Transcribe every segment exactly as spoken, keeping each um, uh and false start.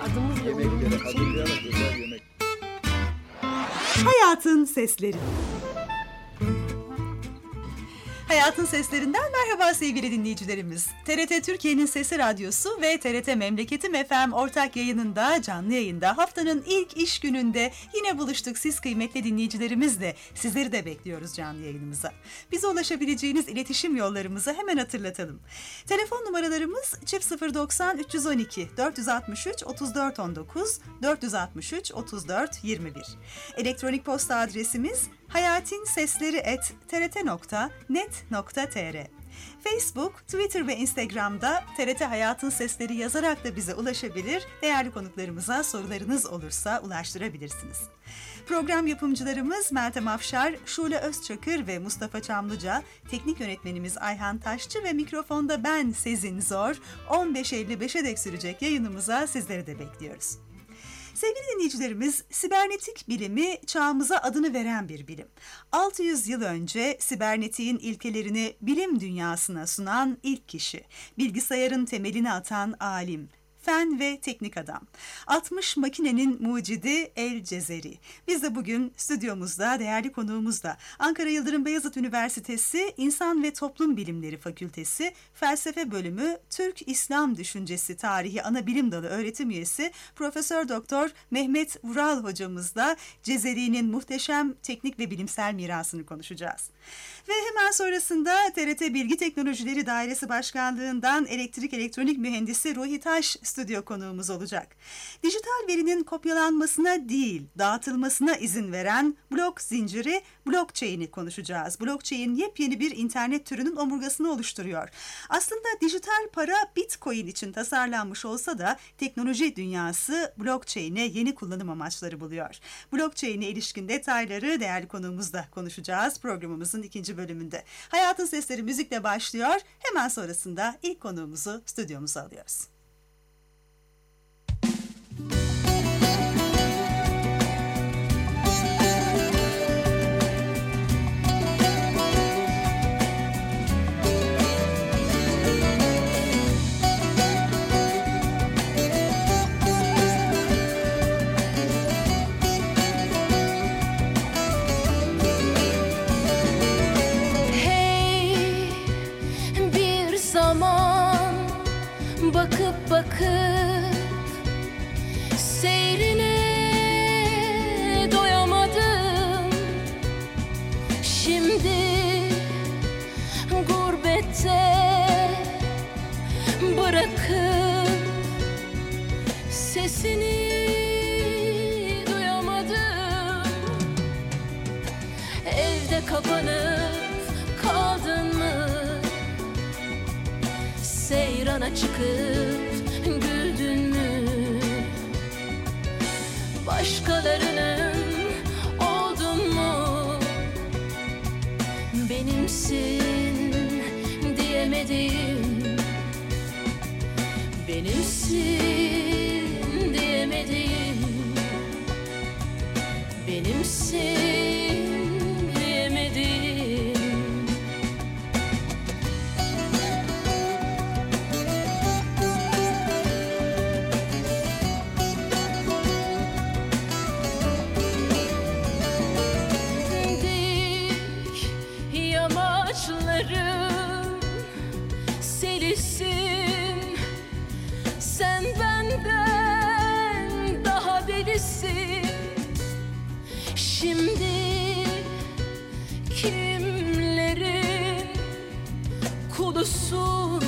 adımız bile Yemekleri unutulmuş. hazırlayarak özel yemek. Hayatın Sesleri. Hayatın Seslerinden merhaba sevgili dinleyicilerimiz. T R T Türkiye'nin Sesi Radyosu ve T R T Memleketim F M ortak yayınında, canlı yayında haftanın ilk iş gününde yine buluştuk siz kıymetli dinleyicilerimizle. Sizleri de bekliyoruz canlı yayınımıza. Bize ulaşabileceğiniz iletişim yollarımızı hemen hatırlatalım. Telefon numaralarımız çift sıfır doksan üç yüz on iki dört altı üç otuz dört on dokuz dört altı üç otuz dört yirmi bir. Elektronik posta adresimiz hayatinsesleri at t r t nokta net nokta t r. Facebook, Twitter ve Instagram'da T R T Hayatın Sesleri yazarak da bize ulaşabilir, değerli konuklarımıza sorularınız olursa ulaştırabilirsiniz. Program yapımcılarımız Meltem Afşar, Şule Özçakır ve Mustafa Çamlıca, teknik yönetmenimiz Ayhan Taşçı ve mikrofonda ben Sezin Zor, on beş elli beşe dek sürecek yayınımıza sizleri de bekliyoruz. Sevgili dinleyicilerimiz, sibernetik bilimi çağımıza adını veren bir bilim. altı yüz yıl önce sibernetiğin ilkelerini bilim dünyasına sunan ilk kişi, bilgisayarın temelini atan alim, fen ve teknik adam. altmış makinenin mucidi El Cezeri. Biz de bugün stüdyomuzda değerli konuğumuzla Ankara Yıldırım Beyazıt Üniversitesi İnsan ve Toplum Bilimleri Fakültesi Felsefe Bölümü Türk İslam Düşüncesi Tarihi Anabilim Dalı öğretim üyesi Profesör Doktor Mehmet Vural hocamızla Cezeri'nin muhteşem teknik ve bilimsel mirasını konuşacağız. Ve hemen sonrasında T R T Bilgi Teknolojileri Dairesi Başkanlığı'ndan elektrik elektronik mühendisi Ruhi Taş stüdyo konuğumuz olacak. Dijital verinin kopyalanmasına değil, dağıtılmasına izin veren blok zinciri, blockchain'i konuşacağız. Blockchain yepyeni bir internet türünün omurgasını oluşturuyor. Aslında dijital para Bitcoin için tasarlanmış olsa da teknoloji dünyası blockchain'e yeni kullanım amaçları buluyor. Blockchain'e ilişkin detayları değerli konuğumuzla konuşacağız programımızın ikinci bölümünde. Hayatın Sesleri müzikle başlıyor. Hemen sonrasında ilk konuğumuzu stüdyomuza alıyoruz. Bakıp bakıp seyrine doyamadım. Şimdi gurbette bırakıp sesini duyamadım. Evde kapanıp kaldın mı? Seyrana çıkıp güldün mü? Başkalarının oldun mu? Benimsin diyemedim. Benimsin diyemedim. Benimsin diyemedim. Selisin, sen benden daha delisin. Şimdi kimlerin kulusun?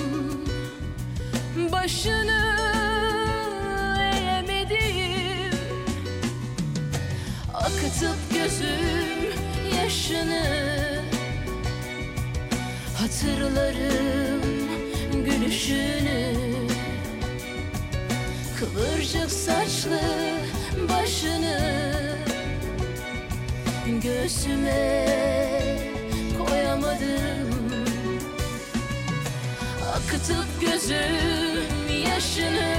Başını eğemedim. Akıtıp gözüm yaşını, hatırlarım gülüşünü. Kıvırcık saçlı başını göğsüme koyamadım. Akıtıp gözüm yaşını,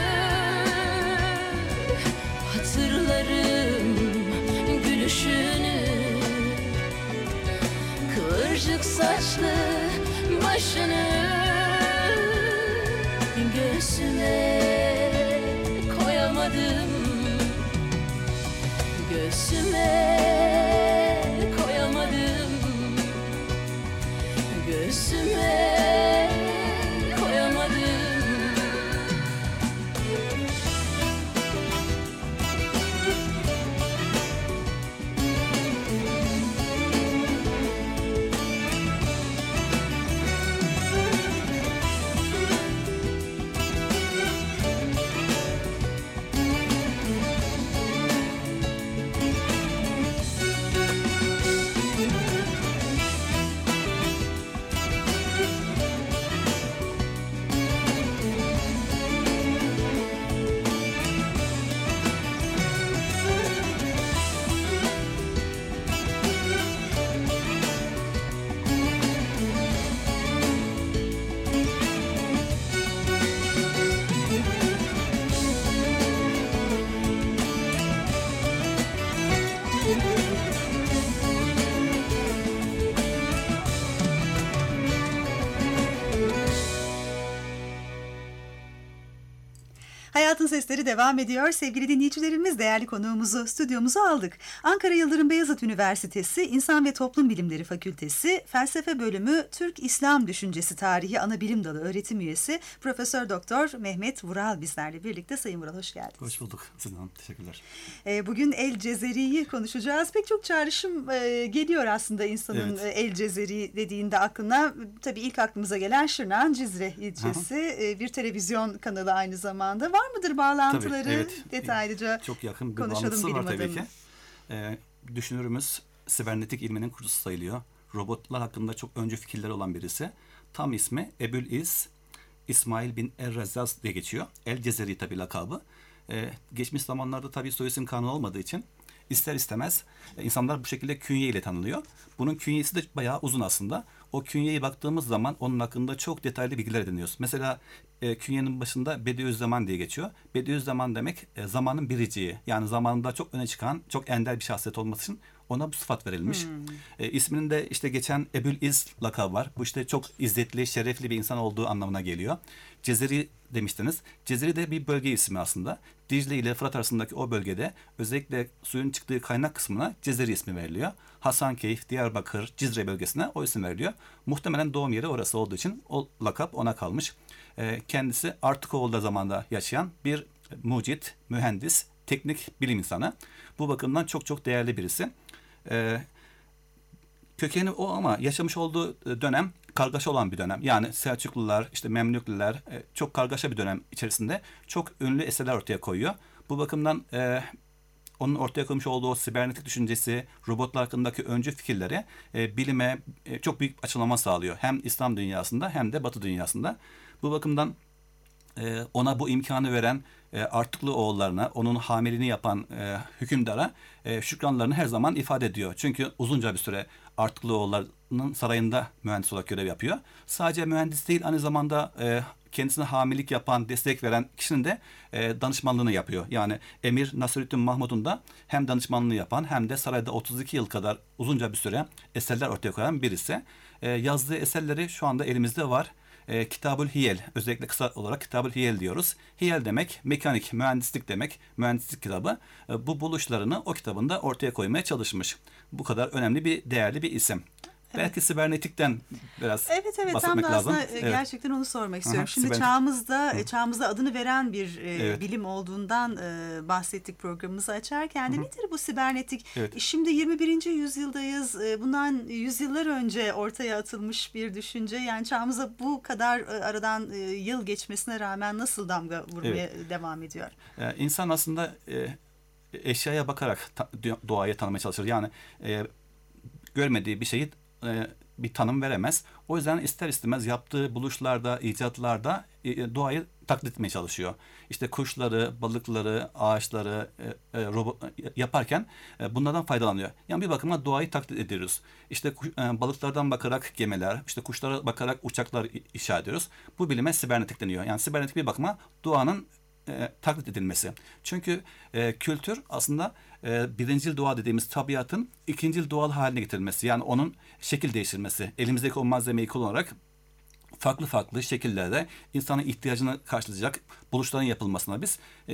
hatırlarım gülüşünü. Kıvırcık saçlı başını göğsüme koyamadım. koyamadım, göğsüme koyamadım, göğsüme koyamadım. Hayatın Sesleri devam ediyor. Sevgili dinleyicilerimiz, değerli konuğumuzu stüdyomuza aldık. Ankara Yıldırım Beyazıt Üniversitesi İnsan ve Toplum Bilimleri Fakültesi Felsefe Bölümü Türk İslam Düşüncesi Tarihi Anabilim Dalı öğretim üyesi Profesör Doktor Mehmet Vural bizlerle birlikte. Sayın Vural, hoş geldiniz. Hoş bulduk. Sinan, teşekkürler. E, bugün El Cezeri'yi konuşacağız. Pek çok çağrışım e, geliyor aslında insanın Evet. e, El Cezeri dediğinde aklına. Tabii ilk aklımıza gelen Şırnak'ın Cizre ilçesi. E, bir televizyon kanalı aynı zamanda. Var mıdır bağlantıları? Tabii, evet. Detaylıca Çok yakın bir konuşalım bağlantısı bilim var tabii adamı. ki. Ee, düşünürümüz sibernetik ilminin kurucusu sayılıyor. Robotlar hakkında çok öncü fikirleri olan birisi. Tam ismi Ebu'l-İz İsmail bin Er-Rezzaz diye geçiyor. El Cezeri tabii lakabı. Ee, geçmiş zamanlarda tabii soyisim kanunu olmadığı için ister istemez e, insanlar bu şekilde künye ile tanınıyor. Bunun künyesi de bayağı uzun aslında. O künyeye baktığımız zaman onun hakkında çok detaylı bilgiler ediniyoruz. Mesela e, künyenin başında Bediüzzaman diye geçiyor. Bediüzzaman demek e, zamanın biriciği. Yani zamanında çok öne çıkan, çok ender bir şahsiyet olması için ona bu sıfat verilmiş. Hmm. E, isminin de işte geçen Ebu'l-İz lakabı var. Bu işte çok izzetli, şerefli bir insan olduğu anlamına geliyor. Cezeri demiştiniz. Cezeri de bir bölge ismi aslında. Dicle ile Fırat arasındaki o bölgede özellikle suyun çıktığı kaynak kısmına Cezeri ismi veriliyor. Hasankeyf, Diyarbakır, Cizre bölgesine o isim veriliyor. Muhtemelen doğum yeri orası olduğu için o lakap ona kalmış. E, kendisi Artukoğlu'da zamanda yaşayan bir mucit, mühendis, teknik bilim insanı. Bu bakımdan çok çok değerli birisi. E, kökeni o ama yaşamış olduğu dönem kargaşa olan bir dönem. Yani Selçuklular, işte Memlükliler e, çok kargaşa bir dönem içerisinde çok ünlü eserler ortaya koyuyor. Bu bakımdan e, onun ortaya koymuş olduğu o sibernetik düşüncesi, robotlar hakkındaki öncü fikirleri e, bilime e, çok büyük açılama sağlıyor. Hem İslam dünyasında hem de Batı dünyasında. Bu bakımdan e, ona bu imkanı veren e, Artuklu oğullarına, onun hamileliğini yapan e, hükümdara e, şükranlarını her zaman ifade ediyor. Çünkü uzunca bir süre Artuklu oğullarının sarayında mühendis olarak görev yapıyor. Sadece mühendis değil, aynı zamanda e, kendisine hamilelik yapan, destek veren kişinin de e, danışmanlığını yapıyor. Yani Emir Nasrettin Mahmud'un da hem danışmanlığı yapan hem de sarayda otuz iki yıl kadar uzunca bir süre eserler ortaya koyan birisi. E, yazdığı eserleri şu anda elimizde var. E, Kitabül Hiyel, özellikle kısa olarak Kitabül Hiyel diyoruz. Hiyel demek mekanik, mühendislik demek, mühendislik kitabı. E, bu buluşlarını o kitabında ortaya koymaya çalışmış. Bu kadar önemli bir, değerli bir isim. Evet. Belki sibernetikten biraz evet, evet, bahsetmek tam da lazım. aslında Evet. gerçekten onu sormak istiyorum. Aha, Şimdi sibernetik. çağımızda, Hı. çağımızda adını veren bir e, Evet. bilim olduğundan e, bahsettik programımızı açarken de. Hı. Nedir bu sibernetik? Evet. Şimdi yirmi birinci yüzyıldayız. E, bundan yüzyıllar önce ortaya atılmış bir düşünce. Yani çağımıza bu kadar e, aradan e, yıl geçmesine rağmen nasıl damga vurmaya Evet. devam ediyor? Ee, insan aslında e, eşyaya bakarak ta, doğayı tanımaya çalışır. Yani e, görmediği bir şeyi e, bir tanım veremez. O yüzden ister istemez yaptığı buluşlarda, icatlarda e, doğayı taklit etmeye çalışıyor. İşte kuşları, balıkları, ağaçları e, e, robot yaparken e, bunlardan faydalanıyor. Yani bir bakıma doğayı taklit ediyoruz. İşte e, balıklardan bakarak gemiler, işte kuşlara bakarak uçaklar inşa ediyoruz. Bu bilime sibernetik deniyor. Yani sibernetik bir bakıma doğanın E, taklit edilmesi. Çünkü e, kültür aslında e, birincil doğa dediğimiz tabiatın ikincil doğal haline getirilmesi. Yani onun şekil değiştirmesi. Elimizdeki o malzemeyi kullanarak farklı farklı şekillerde insanın ihtiyacını karşılayacak buluşların yapılmasına biz e,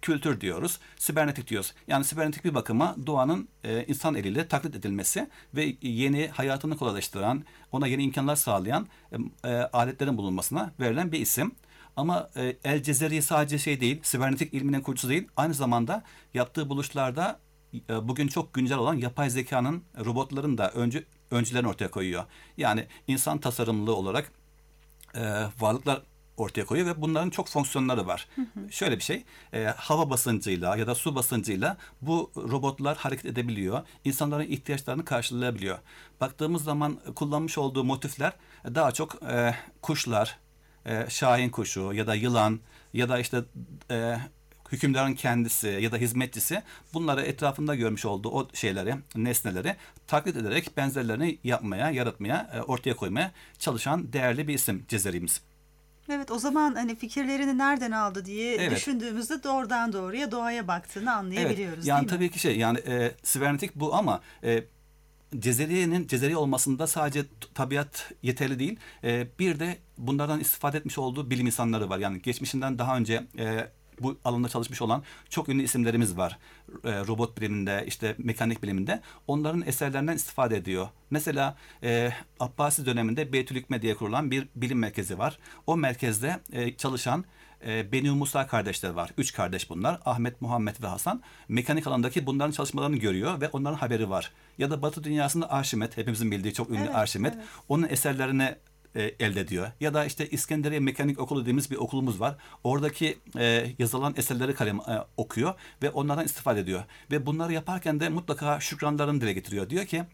kültür diyoruz, sibernetik diyoruz. Yani sibernetik bir bakıma doğanın e, insan eliyle taklit edilmesi ve yeni hayatını kolaylaştıran, ona yeni imkanlar sağlayan e, e, aletlerin bulunmasına verilen bir isim. Ama e, El Cezeri sadece şey değil, sibernetik ilminin kurucusu değil, aynı zamanda yaptığı buluşlarda e, bugün çok güncel olan yapay zekanın, robotların da öncü, öncülerini ortaya koyuyor. Yani insan tasarımlı olarak e, varlıklar ortaya koyuyor ve bunların çok fonksiyonları var. Hı hı. Şöyle bir şey, e, hava basıncıyla ya da su basıncıyla bu robotlar hareket edebiliyor. İnsanların ihtiyaçlarını karşılayabiliyor. Baktığımız zaman kullanmış olduğu motifler daha çok e, kuşlar, e, şahin kuşu ya da yılan ya da işte e, hükümdarın kendisi ya da hizmetçisi, bunları etrafında görmüş olduğu o şeyleri, nesneleri taklit ederek benzerlerini yapmaya, yaratmaya, e, ortaya koymaya çalışan değerli bir isim Cezeri'miz. Evet, o zaman hani fikirlerini nereden aldı diye Evet. düşündüğümüzde doğrudan doğruya doğaya baktığını anlayabiliyoruz, evet. Yani değil mi? tabii ki şey, yani e, sibernetik bu ama e, Cezeriye'nin Cezeri olmasında sadece tabiat yeterli değil. E, bir de bunlardan istifade etmiş olduğu bilim insanları var. Yani geçmişinden daha önce e, bu alanda çalışmış olan çok ünlü isimlerimiz var. E, robot biliminde, işte mekanik biliminde. Onların eserlerinden istifade ediyor. Mesela e, Abbasi döneminde Beytülhükme diye kurulan bir bilim merkezi var. O merkezde e, çalışan e, Beni Musa kardeşler var. Üç kardeş bunlar. Ahmet, Muhammed ve Hasan. Mekanik alandaki bunların çalışmalarını görüyor ve onların haberi var. Ya da Batı dünyasında Arşimet, hepimizin bildiği çok ünlü Evet, Arşimet. evet. Onun eserlerini e, elde ediyor. Ya da işte İskenderiye Mekanik Okulu dediğimiz bir okulumuz var. Oradaki e, yazılan eserleri kalem e, okuyor ve onlardan istifade ediyor. Ve bunları yaparken de mutlaka şükranlarını dile getiriyor. Diyor ki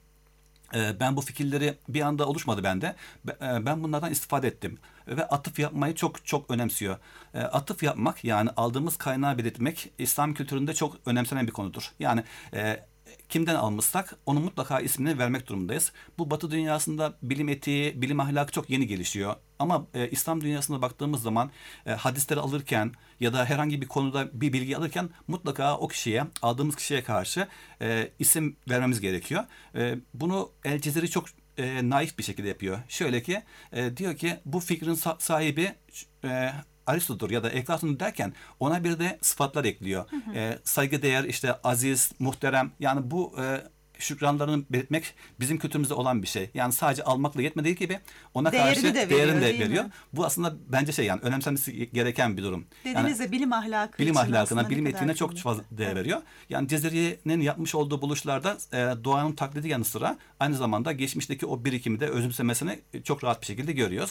e, ben bu fikirleri bir anda oluşmadı bende. Be, e, ben bunlardan istifade ettim. Ve atıf yapmayı çok çok önemsiyor. E, atıf yapmak, yani aldığımız kaynağı belirtmek, İslam kültüründe çok önemsenen bir konudur. Yani e, kimden almışsak onun mutlaka ismini vermek durumundayız. Bu Batı dünyasında bilim etiği, bilim ahlakı çok yeni gelişiyor. Ama e, İslam dünyasına baktığımız zaman e, hadisleri alırken ya da herhangi bir konuda bir bilgi alırken mutlaka o kişiye, aldığımız kişiye karşı e, isim vermemiz gerekiyor. E, bunu El Cezeri çok e, naif bir şekilde yapıyor. Şöyle ki e, diyor ki bu fikrin sa- sahibi e, Aristo'dur ya da Eflatun'dur derken ona bir de sıfatlar ekliyor. Hı hı. E, saygıdeğer, işte aziz, muhterem, yani bu e, şükranlarını belirtmek bizim kültürümüzde olan bir şey. Yani sadece almakla yetmediği gibi ona Değerini karşı de veriyor, değerini de değil veriyor. mi? Bu aslında bence şey, yani önemsenmesi gereken bir durum. Dediğinizde Yani, bilim ahlakı bilim için ahlakına, aslında bilim ne kadar etiğine çok kıymetli. fazla değer Evet. veriyor. Yani Cezeriye'nin yapmış olduğu buluşlarda e, doğanın taklidi yanı sıra aynı zamanda geçmişteki o birikimi de özümsemesini çok rahat bir şekilde görüyoruz.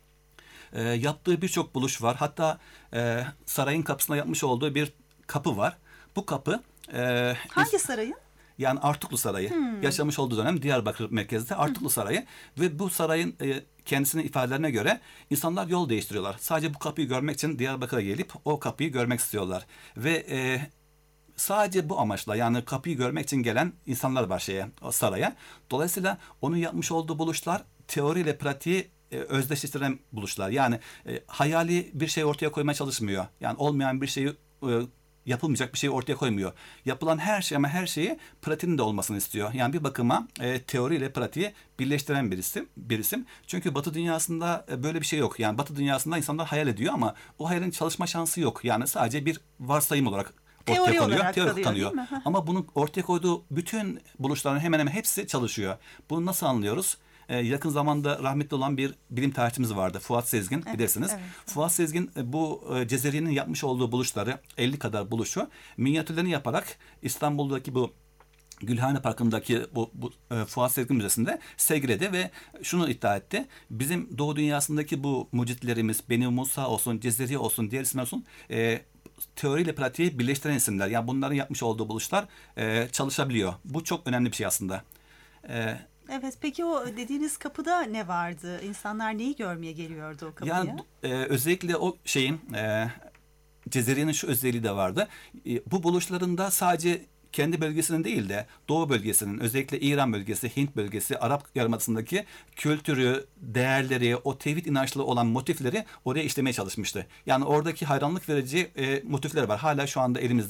E, yaptığı birçok buluş var. Hatta e, sarayın kapısına yapmış olduğu bir kapı var. Bu kapı e, Hangi sarayın? yani Artuklu Sarayı. Hmm. Yaşamış olduğu dönem Diyarbakır merkezde Artuklu hmm. Sarayı. Ve bu sarayın e, kendisinin ifadelerine göre insanlar yol değiştiriyorlar. Sadece bu kapıyı görmek için Diyarbakır'a gelip o kapıyı görmek istiyorlar. Ve e, sadece bu amaçla, yani kapıyı görmek için gelen insanlar var şeye, o saraya. Dolayısıyla onun yapmış olduğu buluşlar teoriyle pratiği e, özdeşleştiren buluşlar. Yani e, hayali bir şey ortaya koymaya çalışmıyor. Yani olmayan bir şeyi e, yapılmayacak bir şeyi ortaya koymuyor. Yapılan her şey, ama her şeyi pratiğinin de olmasını istiyor. Yani bir bakıma e, teoriyle pratiği birleştiren bir isim, bir isim. Çünkü Batı dünyasında e, böyle bir şey yok. Yani Batı dünyasında insanlar hayal ediyor ama o hayalin çalışma şansı yok. Yani sadece bir varsayım olarak ortaya Teori konuyor, olarak teori kalıyor, tanıyor. değil mi? Ama bunun ortaya koyduğu bütün buluşların hemen hemen hepsi çalışıyor. Bunu nasıl anlıyoruz? Ee, yakın zamanda rahmetli olan bir bilim tarihçimiz vardı. Fuat Sezgin, Evet, bilirsiniz. evet, evet. Fuat Sezgin e, bu e, Cezeriye'nin yapmış olduğu buluşları, elli kadar buluşu minyatürlerini yaparak İstanbul'daki bu Gülhane Parkı'ndaki bu, bu e, Fuat Sezgin Müzesi'nde sergiledi ve şunu iddia etti. Bizim Doğu dünyasındaki bu mucitlerimiz, Beni Musa olsun, Cezeriye olsun, diğer isimler olsun, e, teoriyle pratiği birleştiren isimler. Yani bunların yapmış olduğu buluşlar e, çalışabiliyor. Bu çok önemli bir şey aslında. E, Evet, peki o dediğiniz kapıda ne vardı? İnsanlar neyi görmeye geliyordu o kapıya? Yani e, özellikle o şeyin e, Cezeriye'nin şu özelliği de vardı. E, bu buluşlarında sadece kendi bölgesinin değil de Doğu bölgesinin, özellikle İran bölgesi, Hint bölgesi, Arap Yarımadası'ndaki kültürü, değerleri, o tevhid inançlı olan motifleri oraya işlemeye çalışmıştı. Yani oradaki hayranlık verici e, motifler var. Hala şu anda elimizde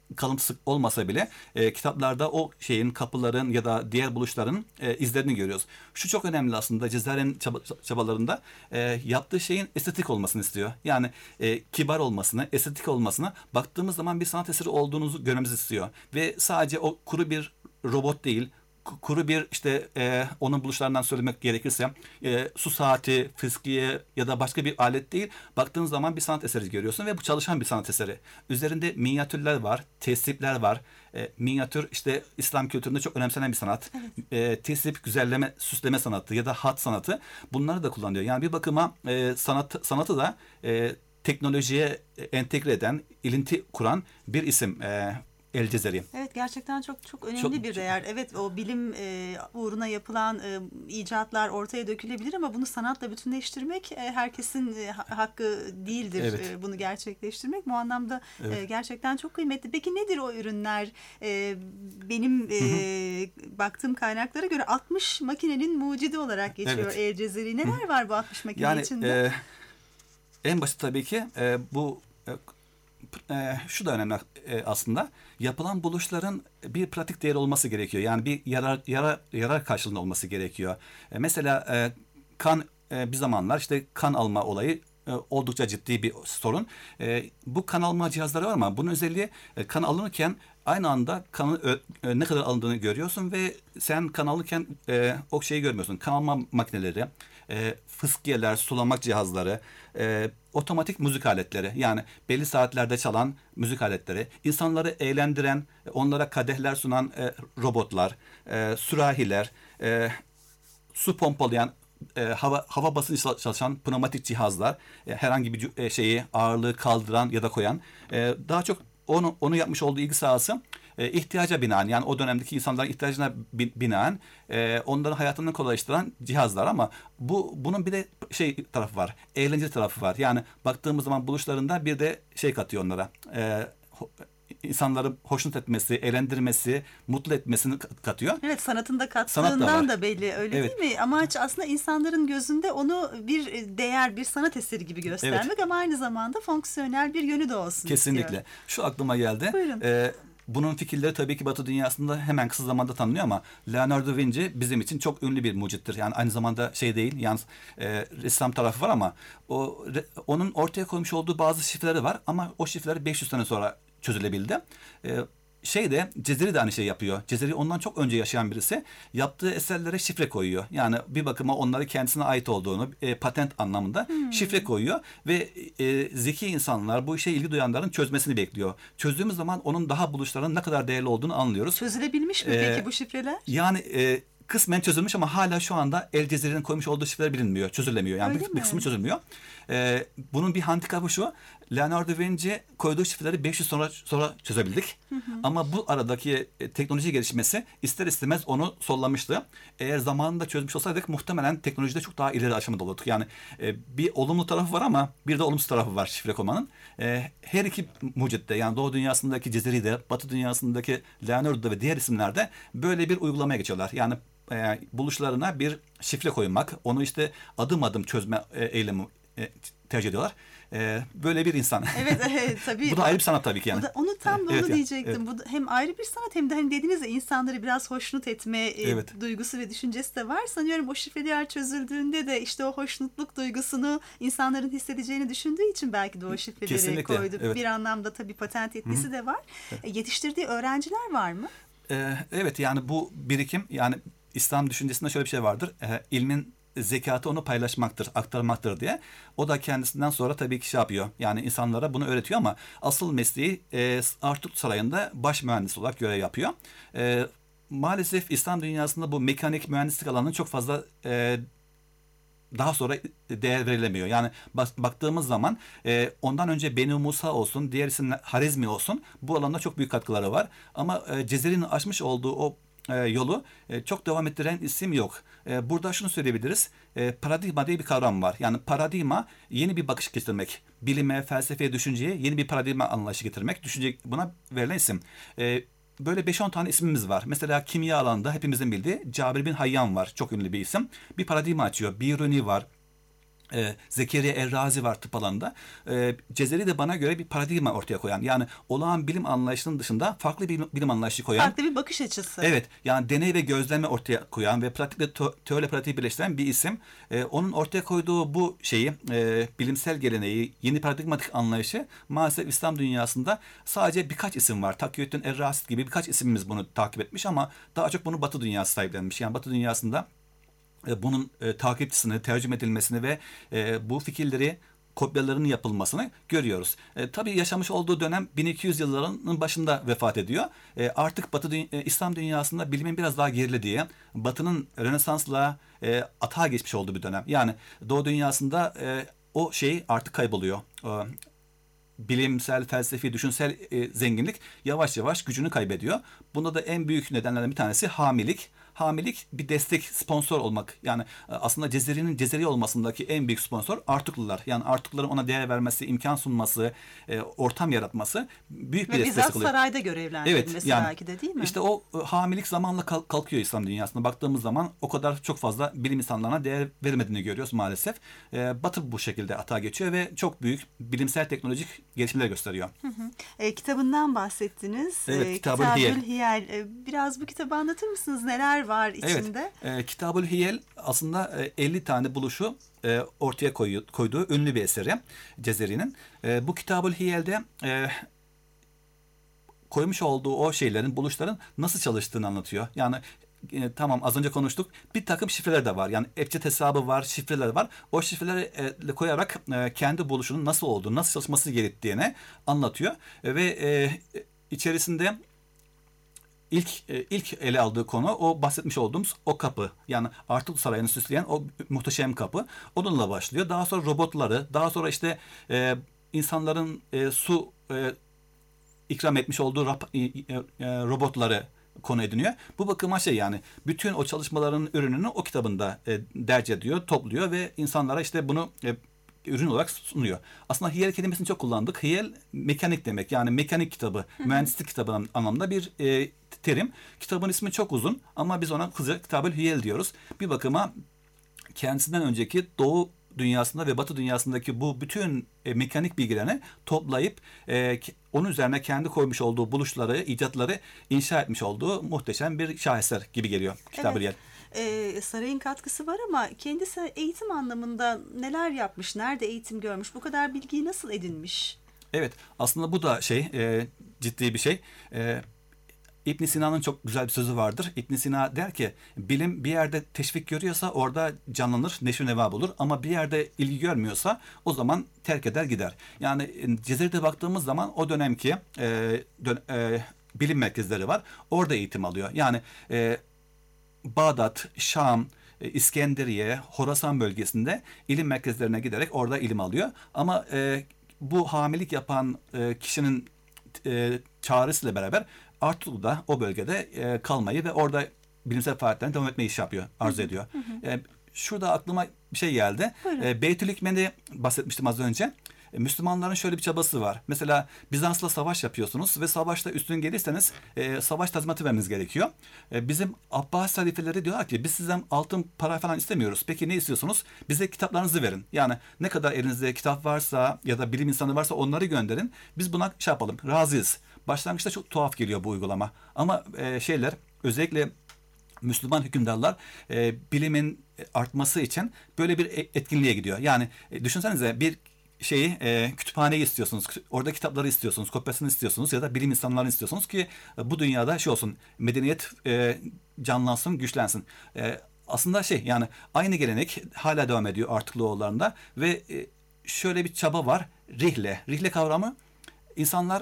kalıntısı olmasa bile e, kitaplarda o şeyin, kapıların ya da diğer buluşların e, izlerini görüyoruz. Şu çok önemli aslında, Cezayir'in çaba, çabalarında e, yaptığı şeyin estetik olmasını istiyor. Yani e, kibar olmasını, estetik olmasını, baktığımız zaman bir sanat eseri olduğunuzu görmemizi istiyor. Ve sadece o kuru bir robot değil, kuru bir işte e, onun buluşlarından söylemek gerekirse e, su saati, fıskiye ya da başka bir alet değil. Baktığın zaman bir sanat eseri görüyorsun ve bu çalışan bir sanat eseri. Üzerinde minyatürler var, tesipler var. E, minyatür işte İslam kültüründe çok önemsenen bir sanat. Evet. E, tesip, güzelleme, süsleme sanatı ya da hat sanatı, bunları da kullanıyor. Yani bir bakıma e, sanat sanatı da e, teknolojiye entegre eden, ilinti kuran bir isim. E, El Cezeri. Evet, gerçekten çok çok önemli Çok- bir değer. Evet, o bilim e, uğruna yapılan e, icatlar ortaya dökülebilir ama bunu sanatla bütünleştirmek e, herkesin e, ha- hakkı değildir. Evet. E, bunu gerçekleştirmek bu anlamda e, Evet. gerçekten çok kıymetli. Peki nedir o ürünler? E, benim e, baktığım kaynaklara göre altmış makinenin mucidi olarak geçiyor Evet. El Cezeri. Neler var bu altmış makine Yani içinde? e, en basit tabii ki e, bu e, e, şu da önemli e, aslında. Yapılan buluşların bir pratik değeri olması gerekiyor. Yani bir yarar yarar yarar karşılığında olması gerekiyor. E, mesela e, kan e, bir zamanlar işte kan alma olayı e, oldukça ciddi bir sorun. E, bu kan alma cihazları var ama bunun özelliği e, kan alınırken aynı anda kanın ö- ö- ne kadar alındığını görüyorsun ve sen kan alırken e, o şeyi görmüyorsun. Kan alma makineleri, e, fıskiyeler, sulamak cihazları, e, otomatik müzik aletleri, yani belli saatlerde çalan müzik aletleri, insanları eğlendiren, onlara kadehler sunan e, robotlar, e, sürahiler, e, su pompalayan, e, hava hava basıncı çal- çalışan pneumatik cihazlar, e, herhangi bir cü- e, şeyi, ağırlığı kaldıran ya da koyan, e, daha çok onu onu yapmış olduğu ilgi sahası e, ihtiyaca binaen, yani o dönemdeki insanların ihtiyacına bi- binaen e, onların hayatını kolaylaştıran cihazlar. Ama bu bunun bir de şey tarafı var, eğlence tarafı var. Yani baktığımız zaman buluşlarında bir de şey katıyor onlara. E, ho- insanları hoşnut etmesi, eğlendirmesi, mutlu etmesini kat- katıyor. Evet, sanatın da Sanat da kattığından var. da belli, öyle Evet. değil mi? Amaç aslında insanların gözünde onu bir değer, bir sanat eseri gibi göstermek ama aynı zamanda fonksiyonel bir yönü de olsun Kesinlikle. istiyor. Şu aklıma geldi. Buyurun. Ee, bunun fikirleri tabii ki Batı dünyasında hemen kısa zamanda tanınıyor ama Leonardo da Vinci bizim için çok ünlü bir mucittir. Yani aynı zamanda şey değil, yalnız e, ressam tarafı var ama o re- onun ortaya koymuş olduğu bazı şifreleri var ama o şifreler beş yüz sene sonra çözülebildi. E, Şey de, Cezeri de aynı şey yapıyor. Cezeri ondan çok önce yaşayan birisi. Yaptığı eserlere şifre koyuyor. Yani bir bakıma onları kendisine ait olduğunu, e, patent anlamında şifre koyuyor ve e, zeki insanlar, bu işe ilgi duyanların çözmesini bekliyor. Çözdüğümüz zaman onun daha buluşların ne kadar değerli olduğunu anlıyoruz. Çözülebilmiş mi Ee, peki bu şifreler? Yani e, kısmen çözülmüş ama hala şu anda El Cezeri'nin koymuş olduğu şifreler bilinmiyor, çözülemiyor. Yani Öyle bir, bir mi? kısmı çözülmüyor. E, bunun bir handikapı şu: Leonardo da Vinci koyduğu şifreleri beş yüz sonra sonra çözebildik. Ama bu aradaki e, teknoloji gelişmesi ister istemez onu sollamıştı. Eğer zamanında çözmüş olsaydık muhtemelen teknolojide çok daha ileri aşamada olurduk. Yani e, bir olumlu tarafı var ama bir de olumsuz tarafı var şifre koymanın. E, her iki mucitte, yani Doğu dünyasındaki Cezeri'de, Batı dünyasındaki Leonardo'da ve diğer isimlerde böyle bir uygulamaya geçiyorlar. Yani e, buluşlarına bir şifre koymak, onu işte adım adım çözme e, eylemi e, tercih ediyorlar. E, böyle bir insan. Evet, evet tabii. Bu da ayrı bir sanat tabii ki yani. Bu da- onu tam Evet, onu evet, diyecektim. evet. Bu da hem ayrı bir sanat hem de hani dediğiniz ya, insanları biraz hoşnut etme e, Evet. duygusu ve düşüncesi de var. Sanıyorum o şifreler çözüldüğünde de işte o hoşnutluk duygusunu insanların hissedeceğini düşündüğü için belki de o şifreleri Kesinlikle, koydu. evet. Bir anlamda tabii patent etkisi de var. E, yetiştirdiği öğrenciler var mı? Ee, evet, yani bu birikim, yani İslam düşüncesinde şöyle bir şey vardır. Ee, ilmin zekatı onu paylaşmaktır, aktarmaktır diye. O da kendisinden sonra tabii ki şey yapıyor. Yani insanlara bunu öğretiyor ama asıl mesleği e, Artuk Sarayı'nda baş mühendis olarak görev yapıyor. E, maalesef İslam dünyasında bu mekanik mühendislik alanının çok fazla e, daha sonra değer verilemiyor. Yani bak- baktığımız zaman e, ondan önce Beni Musa olsun, diğer isimler Harizmi olsun, bu alanda çok büyük katkıları var. Ama e, Cezeri'nin açmış olduğu o e, yolu e, çok devam ettiren isim yok. E, burada şunu söyleyebiliriz. E, paradigma diye bir kavram var. Yani paradigma yeni bir bakış getirmek. Bilime, felsefeye, düşünceye yeni bir paradigma anlayışı getirmek. Düşünce buna verilen isim. E, Böyle beş on tane ismimiz var. Mesela kimya alanında hepimizin bildiği Cabir bin Hayyan var. Çok ünlü bir isim. Bir paradigma açıyor. Biruni var. E, Zekeriya Errazi var tıp alanında. E, Cezeri de bana göre bir paradigma ortaya koyan, yani olağan bilim anlayışının dışında farklı bir bilim anlayışı koyan. Farklı bir bakış açısı. Evet, yani deney ve gözleme ortaya koyan ve pratikle teori pratiği birleştiren bir isim. E, onun ortaya koyduğu bu şeyi, e, bilimsel geleneği, yeni paradigmatik anlayışı maalesef İslam dünyasında sadece birkaç isim var. Takiyüddin Errazi gibi birkaç isimimiz bunu takip etmiş ama daha çok bunu Batı dünyası sahiplenmiş. Yani Batı dünyasında bunun e, takipçisini, tercüme edilmesini ve e, bu fikirleri kopyalarının yapılmasını görüyoruz. E, tabii yaşamış olduğu dönem bin iki yüz yılların başında vefat ediyor. E, artık Batı dü- e, İslam dünyasında bilimin biraz daha gerilediği, Batı'nın Rönesans'la e, atağa geçmiş olduğu bir dönem. Yani Doğu dünyasında e, o şey artık kayboluyor. E, bilimsel, felsefi, düşünsel e, zenginlik yavaş yavaş gücünü kaybediyor. Bunda da en büyük nedenlerden bir tanesi hamilik. Hamilik bir destek, sponsor olmak. Yani aslında Cezeri'nin Cezeri olmasındaki en büyük sponsor Artuklular. Yani Artukluların ona değer vermesi, imkan sunması, e, ortam yaratması büyük bir Ve destek bizzat oluyor. sarayda görevlendirilmesi Evet, yani belki de, değil mi? İşte o e, hamilik zamanla kalk- kalkıyor İslam dünyasında. Baktığımız zaman o kadar çok fazla bilim insanlarına değer verilmediğini görüyoruz maalesef. E, Batı bu şekilde atağa geçiyor ve çok büyük bilimsel teknolojik gelişmeler gösteriyor. E, kitabından bahsettiniz. Evet, E, Kitab-ül Kitab-ül Hiyel. Hiyel. E, biraz bu kitabı anlatır mısınız? Neler var içinde? Evet, e, Kitab-ül Hiyel aslında e, elli tane buluşu e, ortaya koyu, koyduğu ünlü bir eseri Cezeri'nin. E, bu Kitab-ül Hiyel'de e, koymuş olduğu o şeylerin, buluşların nasıl çalıştığını anlatıyor. Yani e, tamam, az önce konuştuk. Bir takım şifreler de var. Yani ebced hesabı var, şifreler var. O şifreleri e, koyarak e, kendi buluşunun nasıl olduğunu, nasıl çalışması gerektiğini anlatıyor. E, ve e, içerisinde İlk, ilk ele aldığı konu o bahsetmiş olduğumuz o kapı. Yani Artuklu Sarayı'nı süsleyen o muhteşem kapı. Onunla başlıyor. Daha sonra robotları, daha sonra işte e, insanların e, su e, ikram etmiş olduğu rap, e, e, robotları konu ediniyor. Bu bakıma şey, yani bütün o çalışmaların ürününü o kitabında e, derc ediyor, topluyor ve insanlara işte bunu e, ürün olarak sunuyor. Aslında Hiyel kelimesini çok kullandık. Hiyel mekanik demek. Yani mekanik kitabı, hı hı. mühendislik kitabı anlamında bir e, terim. Kitabın ismi çok uzun ama biz ona kısaca Kitab-ül Hiyel diyoruz. Bir bakıma kendisinden önceki Doğu dünyasında ve Batı dünyasındaki bu bütün e, mekanik bilgilerini toplayıp e, onun üzerine kendi koymuş olduğu buluşları, icatları inşa etmiş olduğu muhteşem bir şaheser gibi geliyor Kitab-ül Hiyel. Evet. Ee, sarayın katkısı var ama kendisi eğitim anlamında neler yapmış, nerede eğitim görmüş, bu kadar bilgiyi nasıl edinmiş? Evet, aslında bu da şey, e, ciddi bir şey. E, İbn Sina'nın çok güzel bir sözü vardır. İbn Sina der ki, bilim bir yerde teşvik görüyorsa orada canlanır, neşvi neva bulur. Ama bir yerde ilgi görmüyorsa o zaman terk eder gider. Yani Cezeri'de baktığımız zaman o dönemki e, dön, e, bilim merkezleri var. Orada eğitim alıyor. Yani e, Bağdat, Şam, İskenderiye, Horasan bölgesinde ilim merkezlerine giderek orada ilim alıyor. Ama e, bu hamilik yapan e, kişinin e, çağrısıyla beraber Artuklu'da o bölgede e, kalmayı ve orada bilimsel faaliyetlerine devam etmeyi iş yapıyor, arzu ediyor. Hı hı. E, şurada aklıma bir şey geldi. E, Beytül Hikmet'i bahsetmiştim az önce. Müslümanların şöyle bir çabası var. Mesela Bizans'la savaş yapıyorsunuz ve savaşta üstün gelirseniz e, savaş tazminatı vermeniz gerekiyor. E, bizim Abbas halifeleri diyorlar ki biz sizden altın para falan istemiyoruz. Peki ne istiyorsunuz? Bize kitaplarınızı verin. Yani ne kadar elinizde kitap varsa ya da bilim insanı varsa onları gönderin. Biz buna şey yapalım, razıyız. Başlangıçta çok tuhaf geliyor bu uygulama. Ama e, şeyler, özellikle Müslüman hükümdarlar e, bilimin artması için böyle bir etkinliğe gidiyor. Yani e, düşünsenize, bir şeyi e, kütüphaneyi istiyorsunuz. Orada kitapları istiyorsunuz, kopyasını istiyorsunuz ya da bilim insanlarını istiyorsunuz ki e, bu dünyada şey olsun, medeniyet e, canlansın, güçlensin. E, aslında şey, yani aynı gelenek hala devam ediyor Artukluoğullarında ve e, şöyle bir çaba var. Rihle. Rihle kavramı, insanlar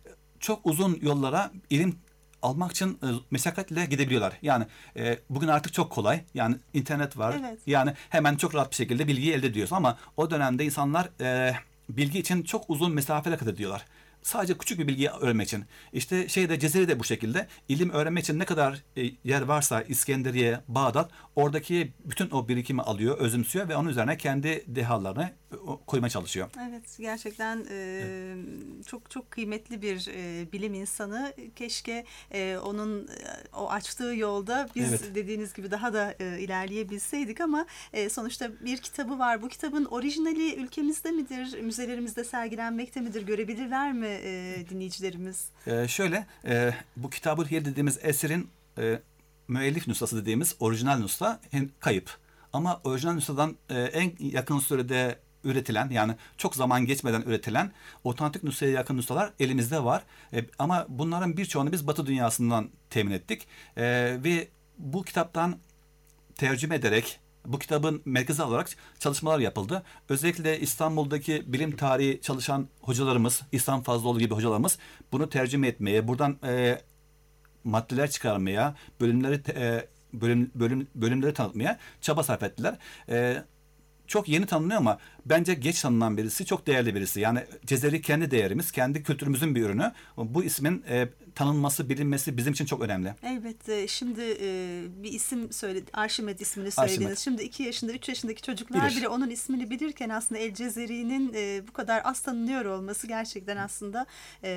çok uzun yollara ilim almak için e, meşakkatle gidebiliyorlar. Yani e, bugün artık çok kolay. Yani internet var. Evet. Yani hemen çok rahat bir şekilde bilgiyi elde ediyorsun ama o dönemde insanlar e, bilgi için çok uzun mesafeler kat ediyorlar. Sadece küçük bir bilgiyi öğrenmek için. İşte şeyde, Cezeri de bu şekilde. İlim öğrenmek için ne kadar e, yer varsa İskenderiye, Bağdat, oradaki bütün o birikimi alıyor, özümsüyor ve onun üzerine kendi dehalarını koymaya çalışıyor. Evet, gerçekten e, evet. çok çok kıymetli bir e, bilim insanı. Keşke e, onun e, o açtığı yolda biz evet. dediğiniz gibi daha da e, ilerleyebilseydik ama e, sonuçta bir kitabı var. Bu kitabın orijinali ülkemizde midir? Müzelerimizde sergilenmekte midir? Görebilirler mi e, dinleyicilerimiz? E, şöyle, e, bu Kitab-ı Hiyel dediğimiz eserin e, müellif nüshası dediğimiz orijinal nüsha kayıp. Ama orijinal nüshadan e, en yakın sürede üretilen, yani çok zaman geçmeden üretilen otantik nüshaya yakın nüshalar elimizde var. E, ama bunların birçoğunu biz Batı dünyasından temin ettik. E, ve bu kitaptan tercüme ederek bu kitabın merkezi olarak çalışmalar yapıldı. Özellikle İstanbul'daki bilim tarihi çalışan hocalarımız, İhsan Fazlıoğlu gibi hocalarımız bunu tercüme etmeye, buradan e, maddeler çıkarmaya, bölümleri e, bölüm, bölüm, bölümleri tanıtmaya çaba sarf ettiler. E, çok yeni tanınıyor ama bence geç tanınan birisi, çok değerli birisi. Yani Cezeri kendi değerimiz, kendi kültürümüzün bir ürünü. Bu ismin e, tanınması, bilinmesi bizim için çok önemli. Elbette. Şimdi e, bir isim söyledi, Arşimet ismini söylediniz. Arşimet. Şimdi iki yaşında, üç yaşındaki çocuklar Bilir. bile onun ismini bilirken aslında El Cezeri'nin e, bu kadar az tanınıyor olması gerçekten aslında